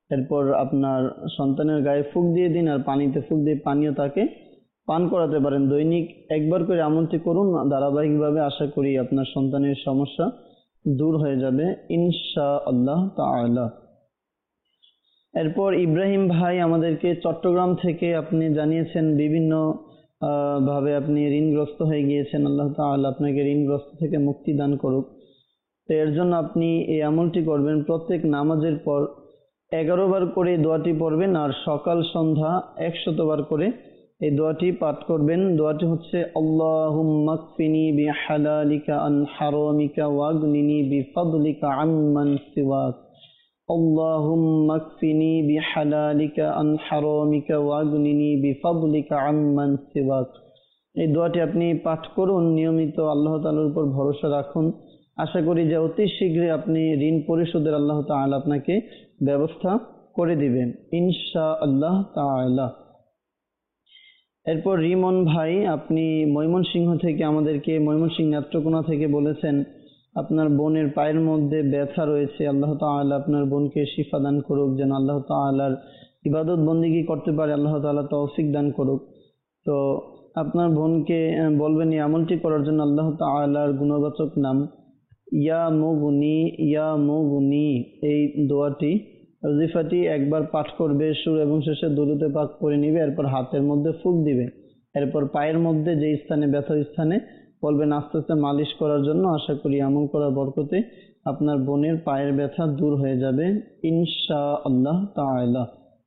এরপর আপনার সন্তানের গায়ে ফুঁক দিয়ে দিন, আর পানিতে ফুঁক দিয়ে পানিও তাকে পান করাতে পারেন। দৈনিক একবার করে আমলটি করুন ধারাবাহিকভাবে, আশা করি আপনার সন্তানের সমস্যা দূর হয়ে যাবে ইনশাআল্লাহ তাআলা। এরপর ইব্রাহিম ভাই আমাদেরকে চট্টগ্রাম থেকে আপনি জানিয়েছেন বিভিন্ন আহ, ভাবে আপনি ঋণগ্রস্ত হয়ে গিয়েছেন। আল্লাহ তাআলা আপনাকে ঋণগ্রস্ত থেকে মুক্তি দান করুক। তো এর জন্য আপনি এই আমলটি করবেন, প্রত্যেক নামাজের পর এগারো বার করে এই দোয়াটি পড়বেন, আর সকাল সন্ধ্যা একশত বার করে এই দোয়াটি পাঠ করবেন। দোয়াটি হচ্ছে আল্লাহুম্মা কফিনি বিহালালিকা আন হারামিকা ওয়াগনিনি বিফাদলিকা আম্মান সিওয়াক। আল্লাহুম্মা কফিনি বিহালালিকা আন হারামিকা ওয়াগনিনি বিফাদলিকা আম্মান সিওয়াক। এই দোয়াটি আপনি পাঠ করুন নিয়মিত, আল্লাহ তাআলার উপর ভরসা রাখুন। আশা করি যে অতি শীঘ্রই আপনি ঋণ পরিশোধের আল্লাহ তাআলা আপনাকে ব্যবস্থা করে দিবেন ইনশাআল্লাহ তাআলা। এরপর রিমন ভাই আপনি ময়মনসিংহ থেকে আমাদেরকে, ময়মনসিংহ নেত্রকোনা থেকে বলেছেন আপনার বোনের পায়ের মধ্যে ব্যথা রয়েছে। আল্লাহ তাআলা আপনার বোনকে শিফা দান করুক, যেন আল্লাহ তাআলার ইবাদত বন্দিগি করতে পারে, আল্লাহ তাআলা তৌফিক দান করুক। তো আপনার বোনকে বলবেন এই আমলটি করার জন্য আল্লাহ তাআলার গুণবাচক নাম ইয়া মুগনি ইয়া মুগনি, এই দোয়াটি ওজিফাটি একবার পাঠ করবে, সুর এবং শেষে দুরূদে পাক পড়ে নিবে, এরপর হাতের মধ্যে ফুঁক দিবে, এরপর পায়ের মধ্যে যে স্থানে ব্যথার স্থানে বলবেন আস্তে আস্তে মালিশ করার জন্য। আশা করি আমল করার বরকতে আপনার বোনের পায়ের ব্যথা দূর হয়ে যাবে ইনশাআল্লাহ তাআলা।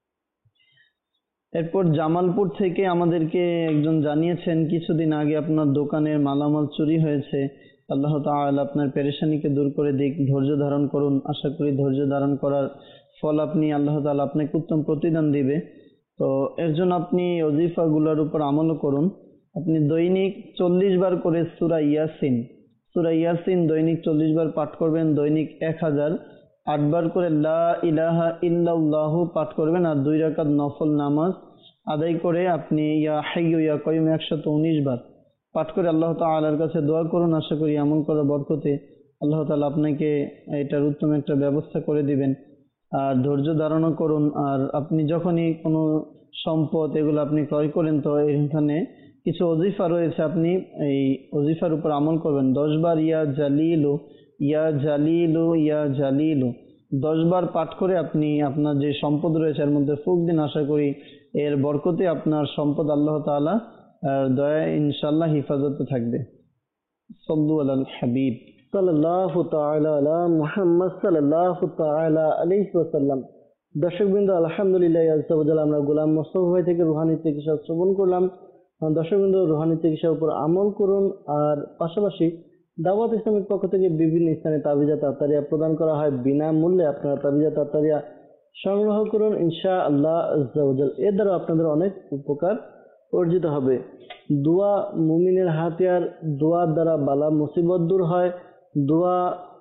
এরপর জামালপুর থেকে আমাদেরকে একজন জানিয়েছেন কিছুদিন আগে আপনার দোকানের মালামাল চুরি হয়েছে। আল্লাহ তাআলা আপনার পেরেশানিকে দূর করে দিক, ধৈর্য ধারণ করুন। আশা করি ধৈর্য ধারণ করার ফল আপনি আল্লাহ তাআলা আপনাকে উত্তম প্রতিদান দিবে। তো এর জন্য আপনি ওজিফাগুলোর উপর আমল করুন। আপনি দৈনিক চল্লিশ বার করে সূরা ইয়াসিন সূরা ইয়াসিন দৈনিক চল্লিশ বার পাঠ করবেন, দৈনিক এক হাজার আট বার করে লা ইলাহা ইল্লাল্লাহ পাঠ করবেন, আর দুই রাকাত নফল নামাজ আদায় করে আপনি ইয়া হাইয়্যু ইয়া কাইয়্যুম একশত উনিশ বার পাঠ করে আল্লাহ তাআলার কাছে দোয়া করুন। আশা করি আমল করার বরকতে আল্লাহ তাআলা আপনাকে এটার উত্তম একটা ব্যবস্থা করে দিবেন। আর ধৈর্য ধারণও করুন। আর আপনি যখনই কোনো সম্পদ এগুলো আপনি ক্রয় করেন, তো এখানে কিছু ওজিফা রয়েছে, আপনি এই ওজিফার উপর আমল করবেন। দশ বার ইয়া জালিলু ইয়া জালিলু ইয়া জালিলু দশ বার পাঠ করে আপনি আপনার যে সম্পদ রয়েছে এর মধ্যে ফুঁক দিন। আশা করি এর বরকতে আপনার সম্পদ আল্লাহ তাআলা দয়া ইনশাআল্লাহ হিফাজতে থাকবে। সাল্লু আলাল হাবিব সাল্লাল্লাহু তাআলা আলা মুহাম্মদ সাল্লাল্লাহু তাআলা আলাইহি ওয়াসাল্লাম। দর্শকবৃন্দ, আলহামদুলিল্লাহ আযজা ওয়া জাল্লা, আমরা গোলাম মোস্তফা ভাই থেকে রুহানি চিকিৎসা শ্রবণ করলাম। দর্শকবৃন্দ, রুহানি চিকিৎসার উপর আমল করুন। আর পাশাপাশি দাওয়াত ইসলামের পক্ষ থেকে বিভিন্ন স্থানে তাবিজা তাতারিয়া প্রদান করা হয় বিনামূল্যে। আপনারা তাবিজা তাতারিয়া সংগ্রহ করুন ইনশাআল্লাহ আযজা ওয়া জাল্লা। এর দ্বারা আপনাদের অনেক উপকার অর্জিত হবে। দোয়া মুমিনের হাতিয়ার, দোয়ার দ্বারা বালা মুসিবত দূর হয়। দোয়া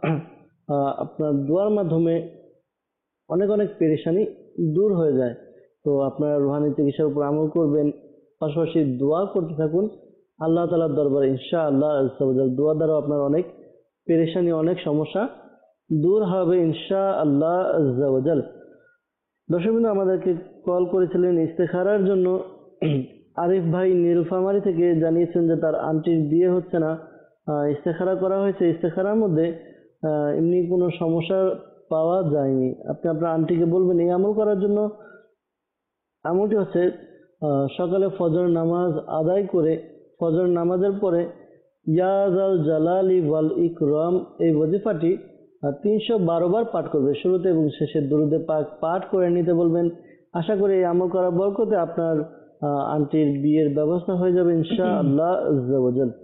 আপনার দোয়ার মাধ্যমে অনেক অনেক পেরেশানি দূর হয়ে যায়। তো আপনারা রুহানি চিকিৎসার উপর আমল করবেন, পাশাপাশি দোয়া করতে থাকুন আল্লাহ তাআলার দরবারে ইনশাআল্লাহ আযজা ওয়া জাল্লা। দোয়া দ্বারা আপনার অনেক পেরেশানি, অনেক সমস্যা দূর হবে ইনশাআল্লাহ আযজা ওয়া জাল্লা। দর্শকবৃন্দ, আমাদেরকে কল করেছিলেন ইস্তেখারার জন্য। আরিফ ভাই নীলফামারী থেকে জানিয়েছেন যে তার আন্টির বিয়ে হচ্ছে না, ইস্তেখারা করা হয়েছে, ইস্তেখারার মধ্যে এমনি কোনো সমস্যা পাওয়া যায়নি। আপনি আপনার আন্টিকে বলবেন এই আমল করার জন্য। আমলটি হচ্ছে সকালে ফজর নামাজ আদায় করে ফজর নামাজের পরে ইয়া যাল জালালি ওয়াল ইকরাম এই ওজিফাটি তিনশো বারো বার পাঠ করবে। শুরুতে এবং শেষে দুরূদে পাক পাঠ করে নিতে বলবেন। আশা করি এই আমল করার বরকতে আপনার আন্টির বিয়ের ব্যবস্থা হয়ে যাবে ইনশাআল্লাহ আযজা ওয়া জাল্লা।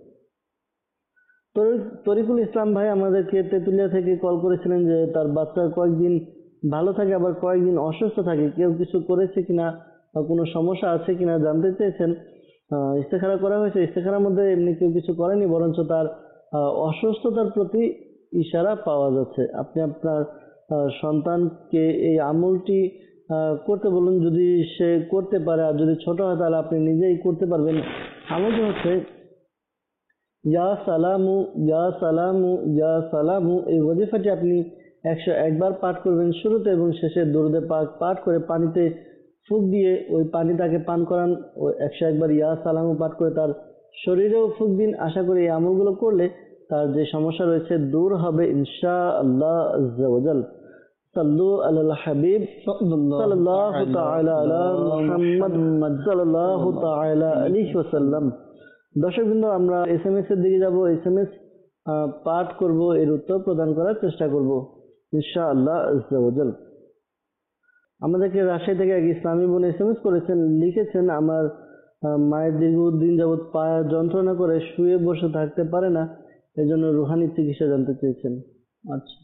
তরিকুল ইসলাম ভাই আমাদেরকে তেতুলিয়া থেকে কল করেছিলেন যে তার বাচ্চা কয়েকদিন ভালো থাকে, আবার কয়েকদিন অসুস্থ থাকে। কেউ কিছু করেছে কিনা বা কোনো সমস্যা আছে কিনা জানতে চেয়েছেন। ইস্তেখারা করা হয়েছে, ইস্তেখারার মধ্যে এমনি কেউ কিছু করেনি, বরঞ্চ তার অসুস্থতার প্রতি ইশারা পাওয়া যাচ্ছে। আপনি আপনার সন্তানকে এই আমলটি করতে বলুন, যদি সে করতে পারে, আর যদি ছোট হয় তাহলে আপনি নিজেই করতে পারবেন। আমলটি হচ্ছে ইয়া সালামু ইয়া সালামু ইয়া সালামু এই ওজিফাটি আপনি একশো একবার পাঠ করবেন শুরুতে এবং শেষে দরুদে পাক পাঠ করে পানিতে ফুঁক দিয়ে ওই পানিটাকে পান করান। ও একশো একবার ইয়া সালামও পাঠ করে তার শরীরেও ফুঁক দিন। আশা করি এই আমলগুলো করলে তার যে সমস্যা রয়েছে দূর হবে ইনশাআল্লাহ আজ্জা ওয়া জাল। সাল্লু আলাল হাবিব সাল্লাল্লাহু তাআলা আলা মুহাম্মদ সাল্লাল্লাহু তাআলা আলাইহি ওয়াসাল্লাম। দর্শকবৃন্দ, আমরা এসএমএস এর দিকে যাব। এসএমএস পাঠ করব, এর উত্তর প্রদান করার চেষ্টা করব ইনশাআল্লাহ আজ্জা ওয়া জাল। আমাদেরকে রাজশাহী থেকে এক ইসলামী বোন এসএমএস করেছেন, লিখেছেন আমার আহ, মায়ের দীর্ঘদিন যাবৎ পা যন্ত্রণা করে শুয়ে বসে থাকতে পারে না, এজন্য রুহানি চিকিৎসা জানতে চেয়েছেন। আচ্ছা,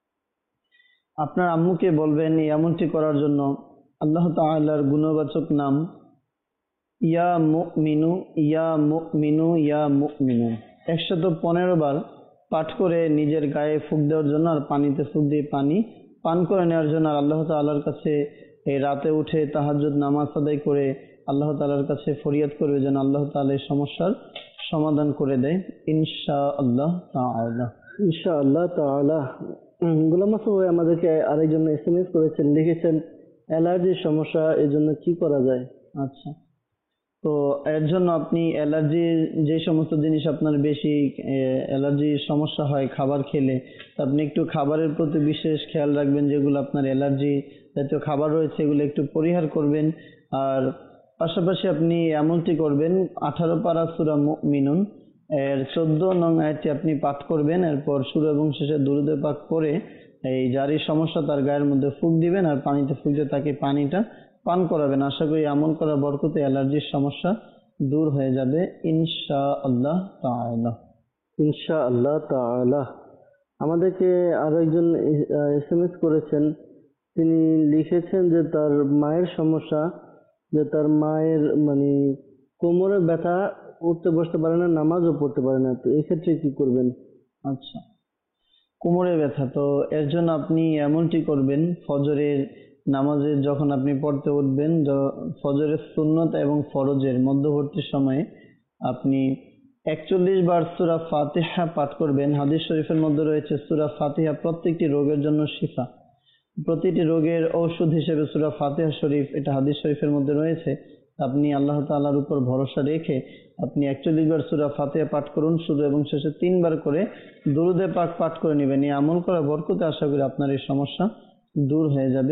আপনার আম্মুকে বলবেন এমনটি করার জন্য আল্লাহ তাআলার গুণবাচক নাম ইয়া মুমিনু ইয়া মুমিনু ইয়া মুমিনু একশত পনেরো বার পাঠ করে নিজের গায়ে ফুঁক দেওয়ার জন্য আর পানিতে ফুঁক দিয়ে পানি পান করে নেওয়ার জন্য আর আল্লাহ তাআলার কাছে এই রাতে উঠে তাহাজ্জুদ নামাজ আদায় করে আল্লাহ তাআলার কাছে ফরিয়াদ করবে যেন আল্লাহ তাআলা এই সমস্যার সমাধান করে দেয় ইনশাআল্লাহ তাআলা। ইনশাআল্লাহ তাআলা। উম, গোলাম মাসুদ ভাই আমাদেরকে আরেকজন এসএমএস করেছেন, লিখেছেন অ্যালার্জির সমস্যা, এর জন্য কি করা যায়? আচ্ছা, তো এর জন্য আপনি অ্যালার্জির যে সমস্ত জিনিস আপনার বেশি অ্যালার্জির সমস্যা হয় খাবার খেলে, তো আপনি একটু খাবারের প্রতি বিশেষ খেয়াল রাখবেন, যেগুলো আপনার অ্যালার্জি জাতীয় খাবার রয়েছে এগুলো একটু পরিহার করবেন। আর পাশাপাশি আপনি এমনটি করবেন আঠারো পারা সূরা মুমিনুন এর চোদ্দ নং আয়াতটি আপনি পাঠ করবেন, এরপর শুরু এবং শেষে দুরূদ পাক পড়ে এই যারই সমস্যা তার গায়ের মধ্যে ফুঁক দিবেন আর পানিতে ফুঁক দিয়ে তাকে পানিটা পান করাবেন। আশা করি আমল করার বরকতে অ্যালার্জির সমস্যা দূর হয়ে যাবে ইনশাআল্লাহ তাআলা। ইনশাআল্লাহ তাআলা। আমাদেরকে আরো একজন এসএমএস করেছেন, তিনি লিখেছেন যে তার মায়ের সমস্যা, যে তার মায়ের মানে কোমরে ব্যথা, উঠতে বসতে পারে না, নামাজও পড়তে পারে না, তো এক্ষেত্রে কি করবেন? আচ্ছা, কোমরে ব্যথা, তো এর জন্য আপনি এমনটি করবেন ফজরের নামাজে যখন আপনি পড়তে উঠবেন, ফজরের সুন্নত এবং ফরজের মধ্যবর্তী সময়ে আপনি একচল্লিশ বার সূরা ফাতিহা পাঠ করবেন। হাদিস শরীফের মধ্যে রয়েছে সূরা ফাতিহা প্রত্যেকটি রোগের জন্য শিফা, প্রতিটি রোগের ঔষধ হিসেবে সূরা ফাতিহা শরীফ, এটা হাদিস শরীফের মধ্যে রয়েছে। আপনি আল্লাহ তাআলার উপর ভরসা রেখে আপনি একচল্লিশ বার সূরা ফাতিহা পাঠ করুন, শুরু এবং শেষে তিনবার করে দুরূদে পাক পাঠ করে নেবেন। এই আমল করার বরকতে আশা করি আপনার এই সমস্যা দূর হয়ে যাবে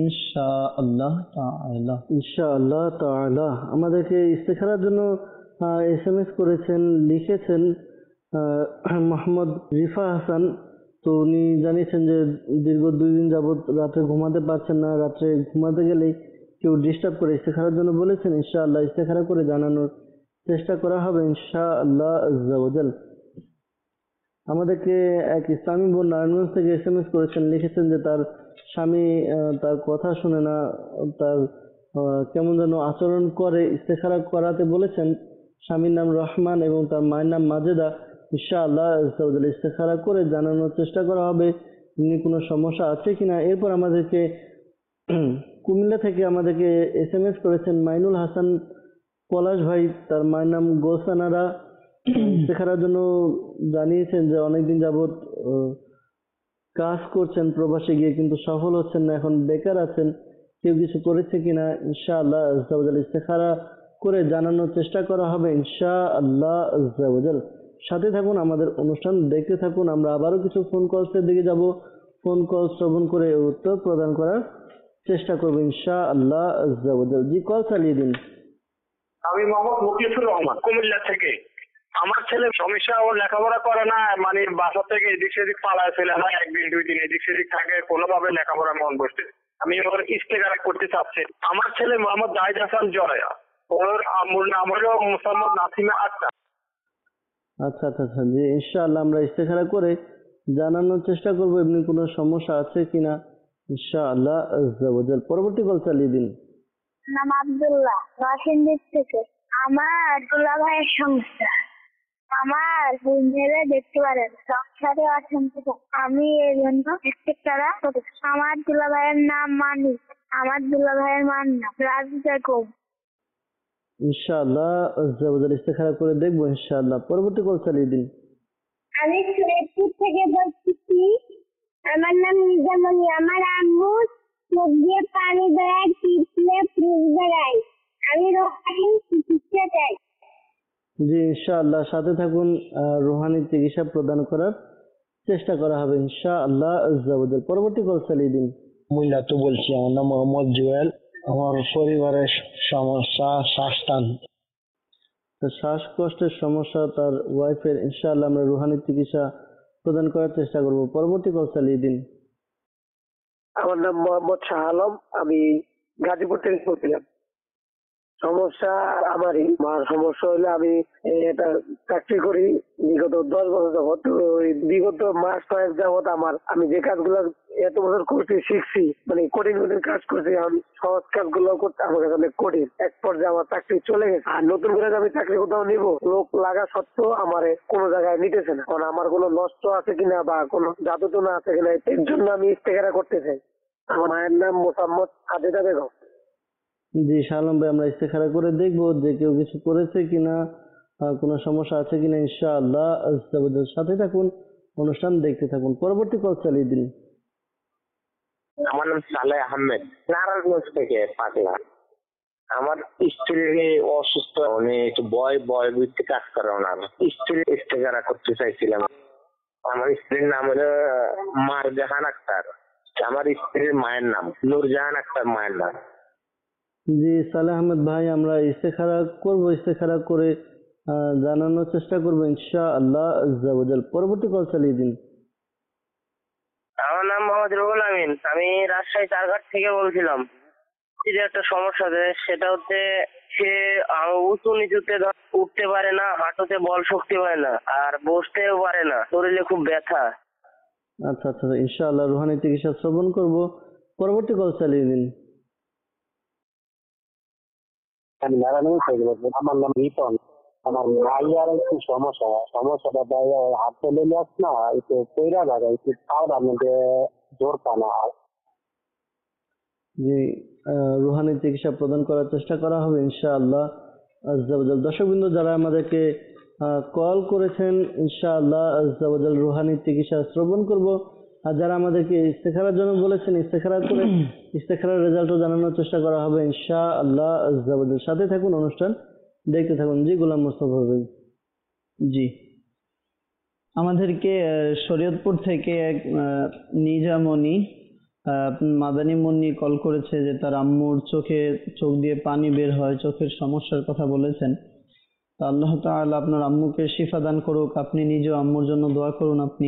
ইনশাআল্লাহ তাআলা। ইনশাআল্লাহ তাআলা। আমাদেরকে ইস্তেখারার জন্য এসএমএস করেছেন, লিখেছেন মোহাম্মদ রিফা হাসান, তো উনি জানিয়েছেন যে দীর্ঘ দুই দিন যাবৎ রাত্রে ঘুমাতে পারছেন না, রাত্রে ঘুমাতে গেলেই কেউ ডিস্টার্ব করে, ইস্তেখারার জন্য বলেছেন। ইনশাআল্লাহ ইস্তেখারা করে জানানোর চেষ্টা করা হবে ইনশাআল্লাহ আজ্জা ওয়া জাল। আমাদেরকে এক ইসলামী বোন নারায়ণগঞ্জ থেকে এসএমএস করেছেন, লিখেছেন যে তার স্বামী তার কথা শুনে না, তার কেমন যেন আচরণ করে, ইস্তেখারা করাতে বলেছেন। স্বামীর নাম রহমান এবং তার মায়ের নাম মাজেদা। ইনশাআল্লাহ ইস্তেখারা করে জানানোর চেষ্টা করা হবে এমনি কোনো সমস্যা আছে কিনা। এরপর আমাদেরকে কুমিল্লা থেকে আমাদেরকে এসএমএস করেছেন মাইনুল হাসান পলাশ ভাই, তার মায়ের নাম গোসানারা। ইস্তেখারার জন্য জানিয়েছেন যে অনেকদিন যাবৎ কাজ করছেন প্রবাসে গিয়ে, কিন্তু সফল হচ্ছেন না, এখন বেকার আছেন, কেউ কিছু করেছে কিনা। ইনশাআল্লাহ আজ্জা ওয়া জাল ইস্তেখারা করে জানানোর চেষ্টা করা হবে ইনশাআল্লাহ আজ্জা ওয়া জাল। সাথে থাকুন, আমাদের অনুষ্ঠান দেখতে থাকুন। আমরা আবারও কিছু ফোন কলসের দিকে যাব, ফোন কল শ্রবণ করে উত্তর প্রদান করার চেষ্টা করবো ইনশাআল্লাহ আজ্জা ওয়া জাল। জি, কল চালিয়ে দিন। আমি মোহাম্মদ মুকিসুর রহমান, কুমিল্লা থেকে। আমার ছেলে সমস্যা, ও লেখাপড়া করে না, মানে বাসা থেকে এদিক সেদিক পালায় চলে হয়, একদিন দুই দিন এদিক সেদিক থাকে, কোনোভাবে লেখাপড়া মন বসছে। আমি ওর ইস্তেখারা করতে চাচ্ছি। আমার ছেলে মোহাম্মদ জাহিদ হাসান জয়া, ওর আম্মুর নাম হলো মোহাম্মদ নাসিমা আক্তার। আচ্ছা আচ্ছা আচ্ছা জি, ইনশাআল্লাহ আমরা ইস্তেখারা করে জানানোর চেষ্টা করবো এমনি কোনো সমস্যা আছে কিনা ইনশাআল্লাহ আজ্জা ওয়া জাল। পরবর্তী কল চালিয়ে দিন। নাম আব্দুল্লাহ, নরসিংদী থেকে। আমার দুলা ভাইয়ের সমস্যা, আমার বোনেরা দেখতে পারেন, সংসারে অশান্তি। আমি এই জন্য ইস্তেখারা করি। আমার দুলা ভাইয়ের নাম মানিক, আমার দুলা ভাইয়ের মান নাম রাজু বেগম। ইনশাআল্লাহ আজ্জা ওয়া জাল ইস্তেখারা করে দেখবো ইনশাআল্লাহ। পরবর্তী কল চালিয়ে দিন। আমি সুরেশপুর থেকে বলছি, আমার নাম নিজামণি। আমার আম্মু চোখ দিয়ে পানি বেড়ায়, টিপলে ফুস বেড়ায়। আমি রোহানি চিকিৎসা চাই। জি ইনশাআল্লাহ সাথে থাকুন, আহ, রুহানি চিকিৎসা প্রদান করার চেষ্টা করা হবে ইনশাআল্লাহ আজ্জা ওয়া জাল। পরবর্তী কল চালিয়ে দিন। মুল্লা তো বলছি, আমার নাম মোহাম্মদ জুয়েল। আমার পরিবারের সমস্যা শ্বাসটান। তো শ্বাসকষ্টের সমস্যা তার ওয়াইফের, ইনশাআল্লাহ আমরা রুহানি চিকিৎসা প্রদান করার চেষ্টা করব। পরবর্তী কল চালিয়ে দিন। আমার নাম মোহাম্মদ শাহ আলম। আমি গাজীপুর থেকে বলছিলাম। সমস্যা আমারই, আমার সমস্যা হলে আমি এটা চাকরি করি বিগত দশ বছর যাবত। তো ওই বিগত মাস কয়েক যাবত আমার আমি যে কাজগুলো এত বছর করছি শিখছি, মানে কঠিন কঠিন কাজ করছি, আমি সহজ কাজগুলো করতে আমার কাছে অনেক কঠিন। এক পর্যায়ে আমার চাকরি চলে গেছে। আর নতুন করে আমি চাকরি কোথাও নিব, লোক লাগা সত্ত্বেও আমার কোনো জায়গায় নিতেছে না। কারণ আমার কোনো নষ্ট আছে কিনা বা কোনো জাদুটনা আছে কিনা, এর জন্য আমি ইস্তেহারা করতে চাই। আমার মায়ের নাম মোসাম্মদ খাদিজা বেগম। জি শালম ভাই, আমরা ইস্তেখারা করে দেখবো যে কেউ কিছু করেছে কিনা, আহ, কোনো সমস্যা আছে কিনা ইনশাআল্লাহ আজ্জা ওয়া জাল। সাথে থাকুন, অনুষ্ঠান দেখতে থাকুন। পরবর্তী কল চালিয়ে দিন। আমার নাম সালেহ আহমেদ, নারায়ণগঞ্জ থেকে পাগলা। আমার স্ত্রী অসুস্থ, উনি একটু বয় বয় ভিত্তিক কাজ করে। ওনার স্ত্রী ইস্তেখারা করতে চাইছিলাম। আমার স্ত্রীর নাম হলো মারজাহান আক্তার। আমার স্ত্রীর মায়ের নাম নূরজাহান আক্তার, মায়ের নাম। জি সালেহ আহমেদ ভাই, আমরা ইস্তেখারা করব, ইস্তেখারা করে আহ, জানানোর চেষ্টা করবো ইনশাআল্লাহ আজ্জা ওয়া জাল। পরবর্তী কল চালিয়ে দিন। আমার নাম মোহাম্মদ রুহুল আমিন। আমি রাজশাহী চারঘাট থেকে বলছিলাম। যে একটা সমস্যা আছে, সেটা হচ্ছে সে আহ, উঁচু নিচুতে ধর উঠতে পারে না, হাঁটুতে বল শক্তি পায় না, আর বসতেও পারে না, শরীরে খুব ব্যথা। আচ্ছা আচ্ছা ইনশাআল্লাহ রুহানি চিকিৎসা শ্রবণ করব। পরবর্তী কল চালিয়ে দিন। আমি নারায়ণগঞ্জ থেকে বলছি। আমার নাম রিপন। আমার ভাইয়ার একটু সমস্যা, সমস্যাটা ভাইয়া হাত তুলে যাস না, একটু কইরা লাগে, একটু পাওয়ার মধ্যে জোর পানা। জি আহ, রুহানি চিকিৎসা প্রদান করার চেষ্টা করা হবে ইনশাআল্লাহ আজ্জা ওয়া জাল। দর্শকবৃন্দ যারা আমাদেরকে কল করেছেন, ইনশাআল্লাহ আজ্জা ওয়া জাল রুহানি চিকিৎসা শ্রবণ করব। আর যারা আমাদেরকে ইস্তেখারার জন্য বলেছেন, ইস্তেখারা করে ইস্তেখারার রেজাল্টও জানানোর চেষ্টা করা হবে ইনশাআল্লাহ আজ্জা ওয়া জাল। সাথে থাকুন, অনুষ্ঠান দেখতে থাকুন। জি গোলাম মোস্তফা ভাই। জি, আমাদেরকে আহ, শরীয়তপুর থেকে এক আহ, নিজামণি আহ, মাদানী মুন্নি কল করেছে যে তার আম্মুর চোখে চোখ দিয়ে পানি বের হয়, চোখের সমস্যার কথা বলেছেন। তো আল্লাহ তাআলা আপনার আম্মুকে শিফা দান করুক। আপনি নিজেও আম্মুর জন্য দোয়া করুন। আপনি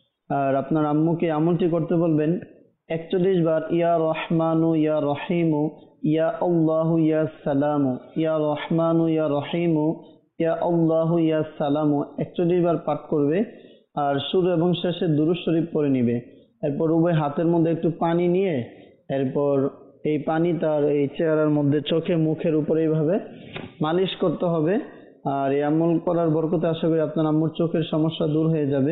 আর আপনার আম্মুকে আমলটি করতে বলবেন একচল্লিশ বার, ইয়া রহমানু ইয়া রহিমু ইয়া আল্লাহু ইয়া সালামু, ইয়া রহমানু ইয়া রহিমু ইয়া আল্লাহু ইয়া সালামু একচল্লিশ বার পাঠ করবে। আর শুরু এবং শেষে দুরূদ শরীফ পড়ে নিবে। এরপর উভয় হাতের মধ্যে একটু পানি নিয়ে এরপর এই পানি তার এই চেহারার মধ্যে, চোখে, মুখের উপরে এইভাবে মালিশ করতে হবে। আর এই আমল করার বরকতে আশা করি আপনার আম্মুর চোখের সমস্যা দূর হয়ে যাবে।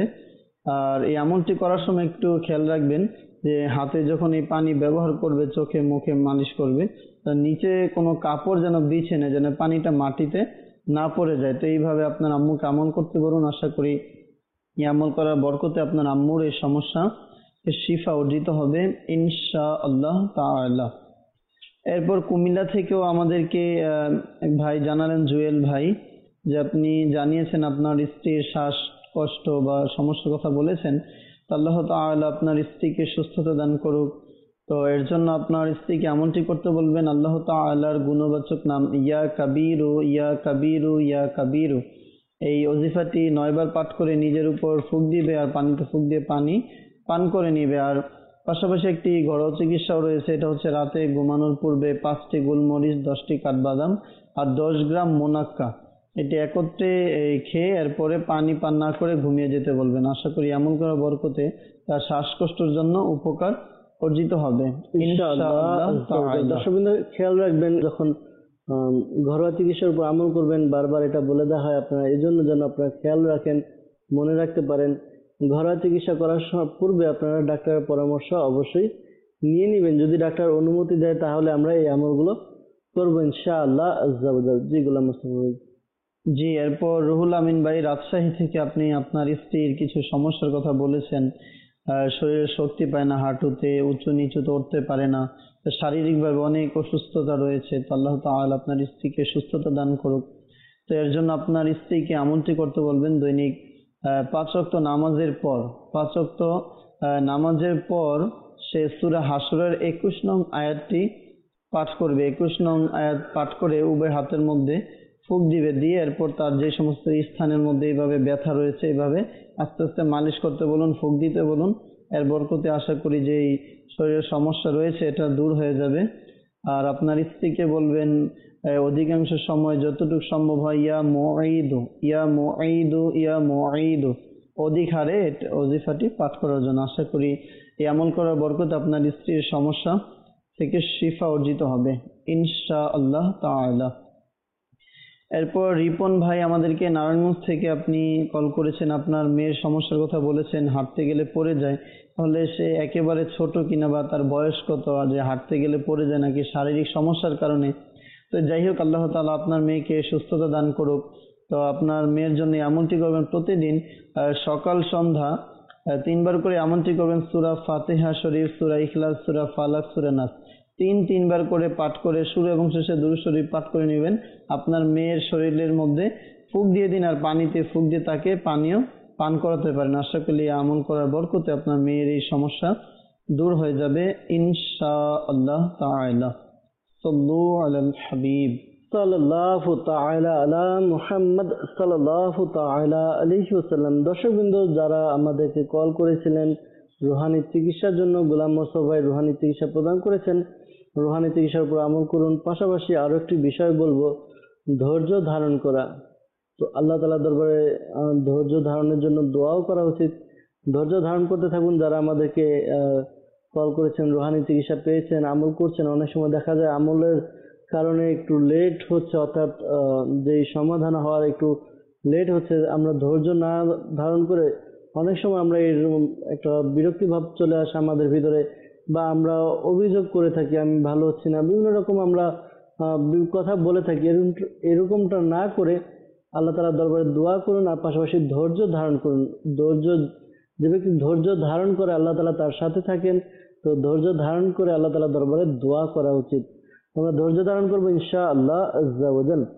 আর এই আমলটি করার সময় একটু খেয়াল রাখবেন যে হাতে যখন এই পানি ব্যবহার করবে, চোখে মুখে মালিশ করবে, তার নিচে কোনো কাপড় যেন বিছে না, যেন পানিটা মাটিতে না পড়ে যায়। তো এইভাবে আপনার আম্মুকে আমল করতে পারুন। আশা করি এই আমল করার বরকতে আপনার আম্মুর এই সমস্যা শিফা অর্জিত হবে ইনশাআল্লাহ তাআলা। এরপর কুমিল্লা থেকেও আমাদেরকে আহ, এক ভাই জানালেন, জুয়েল ভাই, যে আপনি জানিয়েছেন আপনার স্ত্রীর শ্বাসকষ্ট বা সমস্যার কথা বলেছেন। তো আল্লাহ তাআলা আপনার স্ত্রীকে সুস্থতা দান করুক। তো এর জন্য আপনার স্ত্রীকে এমনটি করতে বলবেন, আল্লাহ তাআলার গুণবাচক নাম ইয়া কাবীরু ইয়া কাবীরু ইয়া কাবীরু, এই ওজিফাটি নয়বার পাঠ করে নিজের উপর ফুঁক দিবে আর পানিতে ফুঁক দিয়ে পানি পান করে নিবে। আর পাশাপাশি একটি ঘরোয়া চিকিৎসাও রয়েছে, এটা হচ্ছে রাতে ঘুমানোর পূর্বে পাঁচটি গোলমরিচ, দশটি কাঠবাদাম আর দশ গ্রাম মুনাক্কা এটি একত্রে এই খেয়ে এরপরে পানি পান না করে ঘুমিয়ে যেতে বলবেন। আশা করি আমল করার বরকতে তার শ্বাসকষ্টের জন্য উপকার অর্জিত হবে ইনশাআল্লাহ তাআলা। দর্শকবৃন্দ খেয়াল রাখবেন, যখন আম, ঘরোয়া চিকিৎসার উপর আমল করবেন, বারবার এটা বলে দেওয়া হয় আপনারা, এই জন্য যেন আপনারা খেয়াল রাখেন, মনে রাখতে পারেন। ঘরোয়া চিকিৎসা করার সময় পূর্বে আপনারা ডাক্তারের পরামর্শ অবশ্যই নিয়ে নেবেন। যদি ডাক্তার অনুমতি দেয় তাহলে আমরা এই আমলগুলো করবো ইনশাআল্লাহ আজ্জা ওয়া জাল। জি গোলাম মোস্তফা ভাই। জি, এরপর রুহুল আমিন ভাই রাজশাহী থেকে আপনি আপনার স্ত্রীর কিছু সমস্যার কথা বলেছেন। আহ, শরীরে শক্তি পায় না, হাঁটুতে উঁচু নিচুতে উঠতে পারে না, তো শারীরিকভাবে অনেক অসুস্থতা রয়েছে। তো আল্লাহ তাআলা আপনার স্ত্রীকে সুস্থতা দান করুক। তো এর জন্য আপনার স্ত্রীকে আমন্ত্রণ করতে বলবেন দৈনিক আহ, পাঁচ ওয়াক্ত নামাজের পর পাঁচ ওয়াক্ত আহ, নামাজের পর সে সূরা হাশরের একুশ নং আয়াতটি পাঠ করবে। একুশ নং আয়াত পাঠ করে উভয় হাতের মধ্যে ফুঁক দিবে, দিয়ে এরপর তার যে সমস্ত স্থানের মধ্যে এইভাবে ব্যথা রয়েছে এইভাবে আস্তে আস্তে মালিশ করতে বলুন, ফুঁক দিতে বলুন। এর বরকতে আশা করি যে এই শরীরের সমস্যা রয়েছে এটা দূর হয়ে যাবে। আর আপনার স্ত্রীকে বলবেন আহ, অধিকাংশ সময় যতটুকু সম্ভব হয় ইয়া মুঈদু ইয়া মুঈদু ইয়া মুঈদু অধিক হারে এট- ওজিফাটি পাঠ করার জন্য। আশা করি এই আমল করার বরকতে আপনার স্ত্রীর সমস্যা থেকে শিফা অর্জিত হবে ইনশাআল্লাহ তাআলা। এরপর রিপন ভাই আমাদেরকে নারায়ণগঞ্জ থেকে আপনি কল করেছেন, আপনার মেয়ের সমস্যার কথা বলেছেন, হাঁটতে গেলে পড়ে যায়। তাহলে সে একেবারে ছোট কিনা বা তার বয়স কত, আর যে হাঁটতে গেলে পড়ে যায় নাকি শারীরিক সমস্যার কারণে। তো যাই হোক, আল্লাহ তাআলা আপনার মেয়েকে সুস্থতা দান করুক। তো আপনার মেয়ের জন্য এই আমলটি করবেন প্রতিদিন আহ, সকাল সন্ধ্যা আহ, তিনবার করে আমলটি করবেন। সূরা ফাতিহা শরীফ, সূরা ইখলাস, সূরা ফালাক, সূরা নাস তিন তিনবার করে পাঠ করে শুরু এবং শেষে দুরূদ শরীফ পাঠ করে নেবেন। আপনার মেয়ের শরীরের মধ্যে ফুঁক দিয়ে দিন, আর পানিতে ফুঁক দিয়ে তাকে পানীয় পান করাতে পারেন। আশা করি এই আমল করার বরকতে আপনার মেয়ের এই সমস্যা দূর হয়ে যাবে ইনশাআল্লাহ তাআলা। সাল্লু আলাল হাবিব সাল্লাল্লাহু তাআলা আলা মুহাম্মদ সাল্লাল্লাহু তাআলা আলাইহি ওয়াসাল্লাম। দর্শকবৃন্দ, যারা আমাদেরকে কল করেছিলেন রুহানি চিকিৎসার জন্য, গোলাম মোস্তফা ভাই রুহানি চিকিৎসা প্রদান করেছেন। রুহানি চিকিৎসার উপর আমল করুন। পাশাপাশি আরো একটি বিষয় বলবো, ধৈর্য ধারণ করা। তো আল্লাহ তাআলা দরবারে আহ, ধৈর্য ধারণের জন্য দোয়াও করা উচিত। ধৈর্য ধারণ করতে থাকুন। যারা আমাদেরকে আহ, কল করেছেন, রুহানি চিকিৎসা পেয়েছেন, আমল করছেন, অনেক সময় দেখা যায় আমলের কারণে একটু লেট হচ্ছে, অর্থাৎ আহ, যেই সমাধান হওয়ার একটু লেট হচ্ছে। আমরা ধৈর্য না ধারণ করে অনেক সময় আমরা এরকম একটা বিরক্তি ভাব চলে আসে আমাদের ভিতরে, বা আমরা অভিযোগ করে থাকি আমি ভালো হচ্ছি না, বিভিন্ন রকম আমরা আহ, বি- কথা বলে থাকি। এরকম এরকমটা না করে আল্লাহ তাআলার দরবারে দোয়া করুন, আর পাশাপাশি ধৈর্য ধারণ করুন। ধৈর্য, যে ব্যক্তি ধৈর্য ধারণ করে আল্লাহ তাআলা তার সাথে থাকেন। তো ধৈর্য ধারণ করে আল্লাহ তাআলার দরবারে দোয়া করা উচিত। আমরা ধৈর্য ধারণ করবো ইনশাআল্লাহ আজ্জা ওয়া জাল।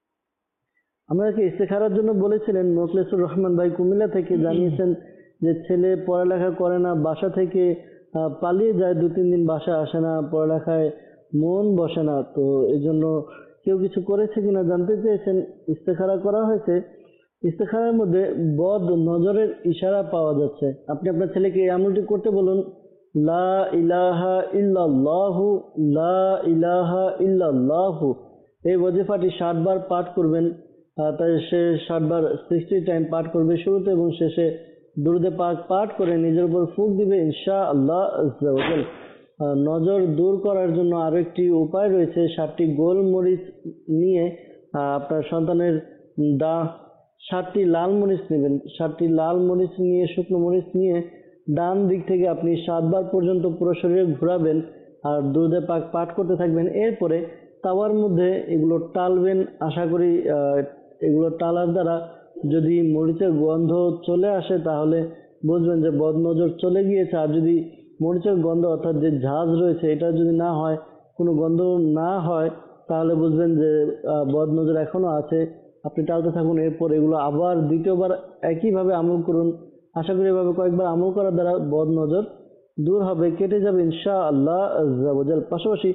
আমাদেরকে ইস্তেখারার জন্য বলেছিলেন মোখলেসুর রহমান ভাই কুমিল্লা থেকে, জানিয়েছেন যে ছেলে পড়ালেখা করে না, বাসা থেকে আহ, পালিয়ে যায়, দু তিন দিন বাসায় আসে না, পড়ালেখায় মন বসে না। তো এই জন্য কেউ কিছু করেছে কিনা জানতে চেয়েছেন। ইস্তেখারা করা হয়েছে। ইস্তেখারার মধ্যে বদ নজরের ইশারা পাওয়া যাচ্ছে। আপনি আপনার ছেলেকে এই আমলটি করতে বলুন, লা ইলাহা ইল্লাল্লাহু লা ইলাহা ইল্লাল্লাহু। এই ওয়াজিফাটি ষাট বার পাঠ করবেন। আহ, তাই সে ষাট বার সিক্সটি টাইম পাঠ করবে, শুরুতে এবং শেষে দুরুদে পাক পাঠ করে নিজের উপর ফুঁক দিবে ইনশাআল্লাহ আজ্জা ওয়া জাল। আহ, নজর দূর করার জন্য আরো একটি উপায় রয়েছে। ষাটটি গোলমরিচ নিয়ে আহ, আপনার সন্তানের দা ষাটটি লাল মরিচ নেবেন। ষাটটি লাল মরিচ নিয়ে, শুকনো মরিচ নিয়ে ডান দিক থেকে আপনি সাতবার পর্যন্ত পুরো শরীরে ঘোরাবেন আর দুরুদে পাক পাঠ করতে থাকবেন। এরপরে তাওয়ার মধ্যে এগুলো টালবেন। আশা করি আহ, এগুলো টালার দ্বারা যদি মরিচের গন্ধ চলে আসে তাহলে বুঝবেন যে বদনজর চলে গিয়েছে। আর যদি মরিচের গন্ধ অর্থাৎ যে ঝাঁজ রয়েছে এটা যদি না হয়, কোনো গন্ধ না হয়, তাহলে বুঝবেন যে আহ, বদনজর এখনো আছে। আপনি টালতে থাকুন। এরপর এগুলো আবার দ্বিতীয়বার একইভাবে আমল করুন। আশা করি এভাবে কয়েকবার আমল করার দ্বারা বদনজর দূর হবে, কেটে যাবে ইনশাআল্লাহ আজ্জা ওয়া জাল। পাশাপাশি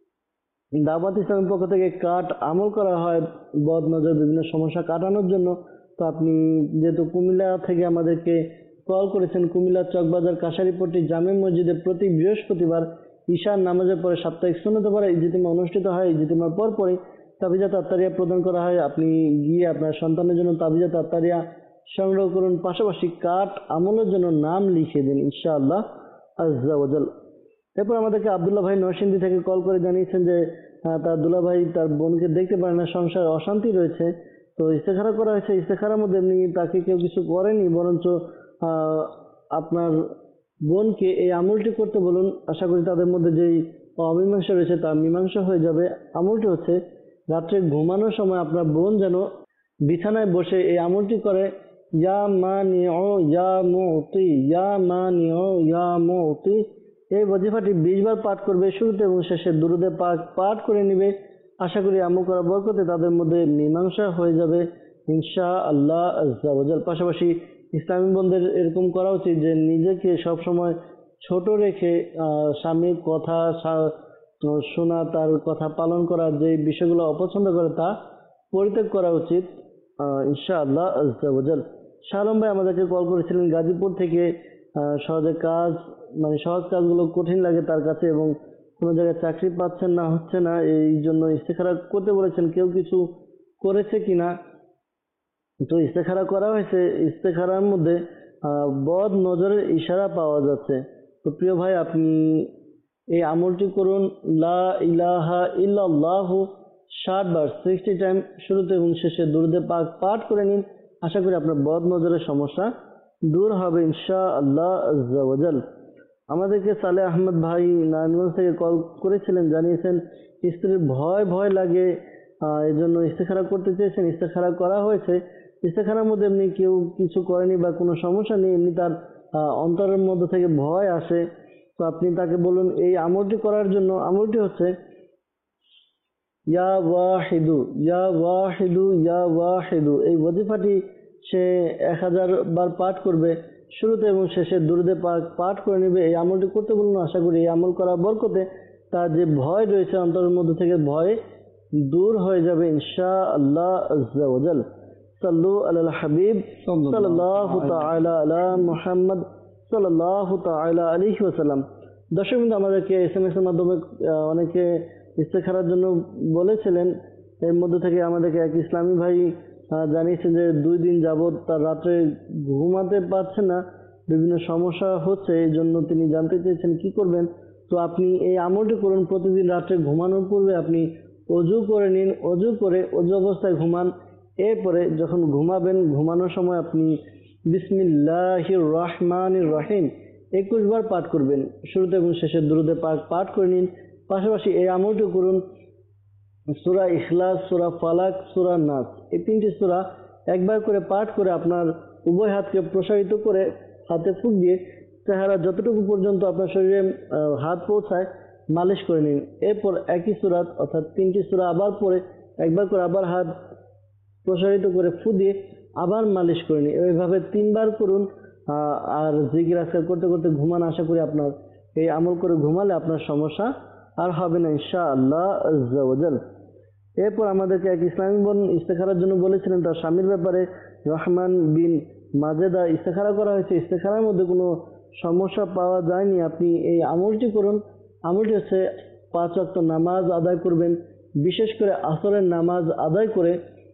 দাওয়াত ইসলামের পক্ষ থেকে কাঠ আমল করা হয় বদ নজর বিভিন্ন সমস্যা কাটানোর জন্য। তো আপনি যেহেতু কুমিল্লা থেকে আমাদেরকে কল করেছেন, কুমিল্লা চকবাজার কাশারিপট্টি জামে মসজিদে প্রতি বৃহস্পতিবার ঈশার নামাজের পরে সাপ্তাহিক সুন্নত পড়া ইজতিমা অনুষ্ঠিত হয়। ইজতিমার পর পরই তাবিজাত আত্তারিয়া প্রদান করা হয়। আপনি গিয়ে আপনার সন্তানের জন্য তাবিজাত আত্তারিয়া সংগ্রহ করুন। পাশাপাশি কাঠ আমলের জন্য নাম লিখে দিন ইনশাআল্লাহ আজ্জা ওয়া জাল। এরপর আমাদেরকে আব্দুল্লাহ ভাই নরসিংদী থেকে কল করে জানিয়েছেন যে আহ, তার দুলা ভাই তার বোনকে দেখতে পারে না, সংসারে অশান্তি রয়েছে। তো ইস্তেখারা করা হয়েছে। ইস্তেখারার মধ্যে এমনি তাকে কেউ কিছু করেনি, বরঞ্চ আহ, আপনার বোনকে এই আমলটি করতে বলুন। আশা করি তাদের মধ্যে যেই অমীমাংসা রয়েছে তা মীমাংসা হয়ে যাবে। আমলটি হচ্ছে রাত্রে ঘুমানোর সময় আপনার বোন যেন বিছানায় বসে এই আমলটি করে ইয়া মানিউ ইয়া মুতি ইয়া মানিউ ইয়া মুতি। এই ওয়াজিফাটি বিশ বার পাঠ করবে, শুরুতে এবং শেষে দুরুদে পাক পাঠ করে নিবে। আশা করি আমল করার বরকতে তাদের মধ্যে মীমাংসা হয়ে যাবে ইনশাআল্লাহ আজ্জা ওয়া জাল। পাশাপাশি ইসলামী বন্ধুদের এরকম করা উচিত যে নিজেকে সবসময় ছোট রেখে আহ স্বামীর কথা শোনা, তার কথা পালন করার যে বিষয়গুলো অপছন্দ করে তা পরিত্যাগ করা উচিত আহ ইনশাআল্লাহ আজ্জা ওয়া জাল। শালম ভাই আমাদেরকে কল করেছিলেন গাজীপুর থেকে। আহ সহজে কাজ মানে সহজ কাজগুলো কঠিন লাগে তার কাছে এবং কোনো জায়গায় চাকরি পাচ্ছেন না, হচ্ছে না, এই জন্য ইস্তেখারা করতে বলেছেন কেউ কিছু করেছে কিনা। তো ইস্তেখারা করা হয়েছে, ইস্তেখারার মধ্যে আহ বদ নজরের ইশারা পাওয়া যাচ্ছে। তো প্রিয় ভাই আপনি এই আমলটি করুন, লা ইলাহা ইল্লাল্লাহু ষাট বার সিক্সটি টাইম শুরুতে এবং শেষে দুরুদে পাক পাঠ করে নিন। আশা করি আপনার বদ নজরের সমস্যা দূর হবে ইনশাআল্লাহ আজ্জা ওয়া জাল। আমাদেরকে সালেহ আহমদ ভাই নারায়ণগঞ্জ থেকে কল করেছিলেন, জানিয়েছেন স্ত্রীর ভয় ভয় লাগে, আহ এই জন্য ইস্তেখারা করতে চেয়েছেন। ইস্তেখারা করা হয়েছে, ইস্তেখারার মধ্যে এমনি কেউ কিছু করেনি বা কোনো সমস্যা নেই, এমনি তার আহ অন্তরের মধ্যে থেকে ভয় আসে। তো আপনি তাকে বলুন এই আমলটি করার জন্য। আমলটি হচ্ছে ইয়া ওয়াহিদু ইয়া ওয়াহিদু ইয়া ওয়াহিদু। এই ওয়াজিফাটি সে এক হাজার বার পাঠ করবে, শুরুতে এবং শেষে দুরুদে পাক পাঠ করে নেবে। এই আমলটি করতে বলুন। আশা করি এই আমল করার বরকতে তার যে ভয় রয়েছে অন্তরের মধ্যে থেকে ভয় দূর হয়ে যাবে ইনশাআল্লাহ আজ্জা ওয়া জাল। সাল্লু আলাল হাবিব সাল্লাল্লাহু তাআলা আলা মুহাম্মদ সাল্লাল্লাহু তাআলা আলাইহি ওয়াসাল্লাম। দর্শক বিন্দু আমাদেরকে এসএমএস এর মাধ্যমে অনেকে ইস্তেখারার জন্য বলেছিলেন। এর মধ্যে থেকে আমাদেরকে এক ইসলামী ভাই জানিয়েছেন যে দুই দিন যাবৎ তার রাত্রে ঘুমাতে পারছে না, বিভিন্ন সমস্যা হচ্ছে, এই জন্য তিনি জানতে চেয়েছেন কি করবেন। তো আপনি এই আমলটি করুন, প্রতিদিন রাত্রে ঘুমানোর পূর্বে আপনি অজু করে নিন, অজু করে অজু অবস্থায় ঘুমান। এরপরে যখন ঘুমাবেন ঘুমানোর সময় আপনি বিসমিল্লাহির রহমানির রহিম একুশ বার পাঠ করবেন, শুরুতে এবং শেষে দুরুদে পাক পাঠ করে নিন। পাশাপাশি এই আমলটি করুন সূরা ইখলাস, সূরা ফালাক, সূরা নাস, এই তিনটি সূরা একবার করে পাঠ করে আপনার উভয় হাতকে প্রসারিত করে হাতে ফুঁক দিয়ে চেহারা যতটুকু পর্যন্ত আপনার শরীরে হাত পৌঁছায় মালিশ করে নিন। এরপর একই সূরা অর্থাৎ তিনটি সূরা আবার পরে একবার করে আবার হাত প্রসারিত করে ফু দিয়ে আবার মালিশ করে নিন। এইভাবে তিনবার করুন আর জিকির আজকার করতে করতে ঘুমান। আশা করি আপনার এই আমল করে ঘুমালে আপনার সমস্যা আর হবে না ইনশাআল্লাহ আজ্জা ওয়া জাল। এরপর আমাদেরকে এক ইসলামী বোন ইস্তেখারার জন্য বলেছিলেন তার স্বামীর ব্যাপারে। রহমান বিন মাজেদা ইস্তেখারা করা হয়েছে, ইস্তেখারার মধ্যে কোনো সমস্যা পাওয়া যায়নি। আপনি এই আমলটি করুন। আমলটি হচ্ছে পাঁচ ওয়াক্ত নামাজ আদায় করবেন, বিশেষ করে আসরের নামাজ আদায় করে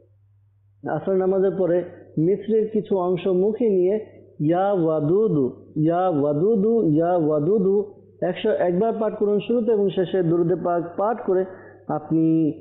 আসরের নামাজের পরে মিছরির কিছু অংশ মুখে নিয়ে ইয়া ওয়াদুদু ইয়া ওয়াদুদু ইয়া ওয়াদুদু একশো একবার পাঠ করুন, শুরুতে এবং শেষে দুরুদে পাক পাঠ করে আপনি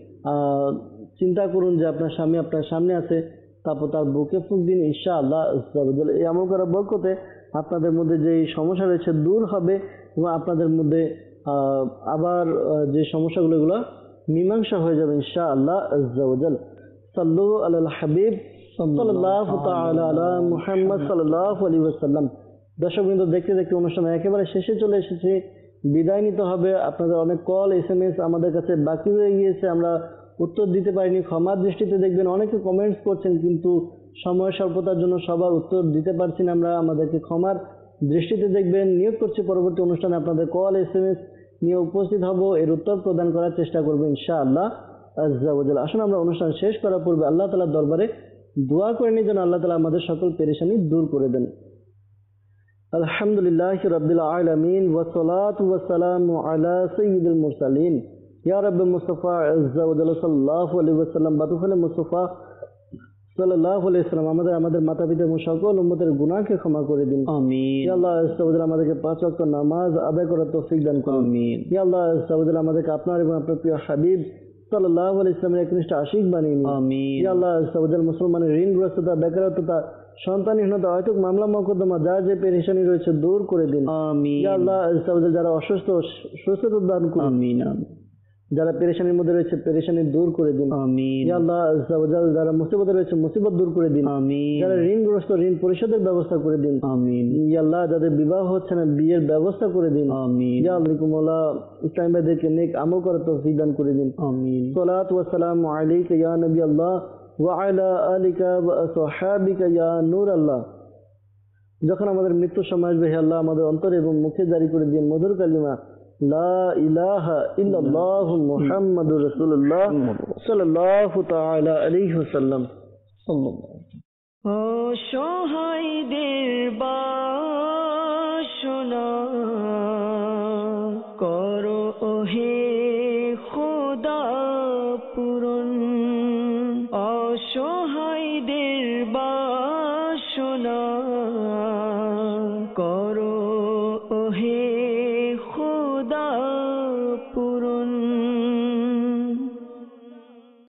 চিন্তা করুন যে আপনার স্বামী আপনার সামনে আছে, তারপর তার বুকে ফুঁক দিন ইনশাআল্লাহ। এই আমল করার বরকতে আপনাদের মধ্যে যে সমস্যা রয়েছে দূর হবে এবং আপনাদের মধ্যে আবার যে সমস্যাগুলো এগুলো মীমাংসা হয়ে যাবে ইনশাআল্লাহ আজ্জা ওয়া জাল। সাল্লু আলাল হাবিব সাল্লাল্লাহু তাআলা আলা মুহাম্মদ সাল্লাল্লাহু আলাইহি ওয়াসাল্লাম। দর্শকবৃন্দ দেখতে দেখতে অনুষ্ঠান একেবারে শেষে চলে এসেছে, বিদায় নিতে হবে। আপনাদের অনেক কল এসএমএস আমাদের কাছে বাকি রয়ে গিয়েছে, আমরা উত্তর দিতে পারিনি, ক্ষমার দৃষ্টিতে দেখবেন। অনেকে কমেন্টস করছেন কিন্তু সময় স্বল্পতার জন্য সবার উত্তর দিতে পারছি না আমরা, আমাদেরকে ক্ষমার দৃষ্টিতে দেখবেন। নিয়োগ করছি পরবর্তী অনুষ্ঠানে আপনাদের কল এসএমএস নিয়ে উপস্থিত হব, এর উত্তর প্রদান করার চেষ্টা করবো ইনশাআল্লাহ আজ্জা ওয়া জাল। আসুন আমরা অনুষ্ঠান শেষ করার পূর্বে আল্লাহ তাআলার দরবারে দোয়া করে নিই যেন আল্লাহ তাআলা আমাদের সকল পেরেশানি দূর করে দেন। আলহামদুলিল্লাহি রাব্বিল আলামিন ওয়া সালাতু ওয়া সালামু আলা সাইয়্যিদিল মুরসালিন ইয়া রাব্বি মুস্তাফা আজ্জা ওয়া জাল সাল্লাল্লাহু আলাইহি ওয়াসাল্লাম বাতুফালে মুস্তাফা সাল্লাল্লাহু আলাইহি ওয়াসাল্লাম আমাদের আমাদের মাতা-পিতা এবং সকল উম্মতের গুনাহকে ক্ষমা করে দিন। আমিন। ইয়া আল্লাহ আজ্জা ওয়া জাল আমাদেরকে পাঁচ ওয়াক্ত নামাজ আদায় করার তৌফিক দান করুন। আমিন। ইয়া আল্লাহ আজ্জা ওয়া জাল আমাদেরকে আপনার এবং আপনার প্রিয় হাবিব সাল্লাল্লাহু আলাইহি ওয়াসাল্লামের একনিষ্ঠ আশিক বানিয়ে নিন। আমিন। ইয়া আল্লাহ আজ্জা ওয়া জাল মুসলমানের ঋণগ্রস্ততা, বেকারত্বতা, সন্তানহীনতা, অহেতুক মামলা মোকদ্দমা যার যে পেরেশানি রয়েছে দূর করে দিন। আমিন। ইয়া আল্লাহ আজ্জা ওয়া জাল যারা অসুস্থ সুস্থতা দান করুন। আমিন। যারা পেরেশানির মধ্যে রয়েছে পেরেশানি দূর করে দিন। আমিন ইয়া আল্লাহ আজ্জা ওয়া জাল, যারা মুসিবতে রয়েছে মুসিবত দূর করে দিন। আমিন যারা ঋণগ্রস্ত ঋণ পরিশোধের ব্যবস্থা করে দিন। আমিন ইয়া আল্লাহ যাদের বিবাহ হচ্ছে না বিয়ের ব্যবস্থা করে দিন। আমিন ইয়া আল্লাহ মওলা ইসলাম ভাইদেরকে নেক আমল করার তৌফিক দান করে দিন। আমিন সালাতু ওয়া সালামু আলাইকা ইয়া নবী আল্লাহ ওয়া আলা আলিকা ওয়া আসহাবিকা ইয়া নূর আল্লাহ। যখন আমাদের মৃত্যুর সময় আসবে হে আল্লাহ আমাদের অন্তরে এবং মুখে জারি করে দিন মধুর কালিমা লা ইলাহা ইল্লাল্লাহু মুহাম্মাদুর রাসূলুল্লাহ সাল্লাল্লাহু তাআলা আলাইহি ওয়াসাল্লাম। অসহায়দের বাসনা করো ওহে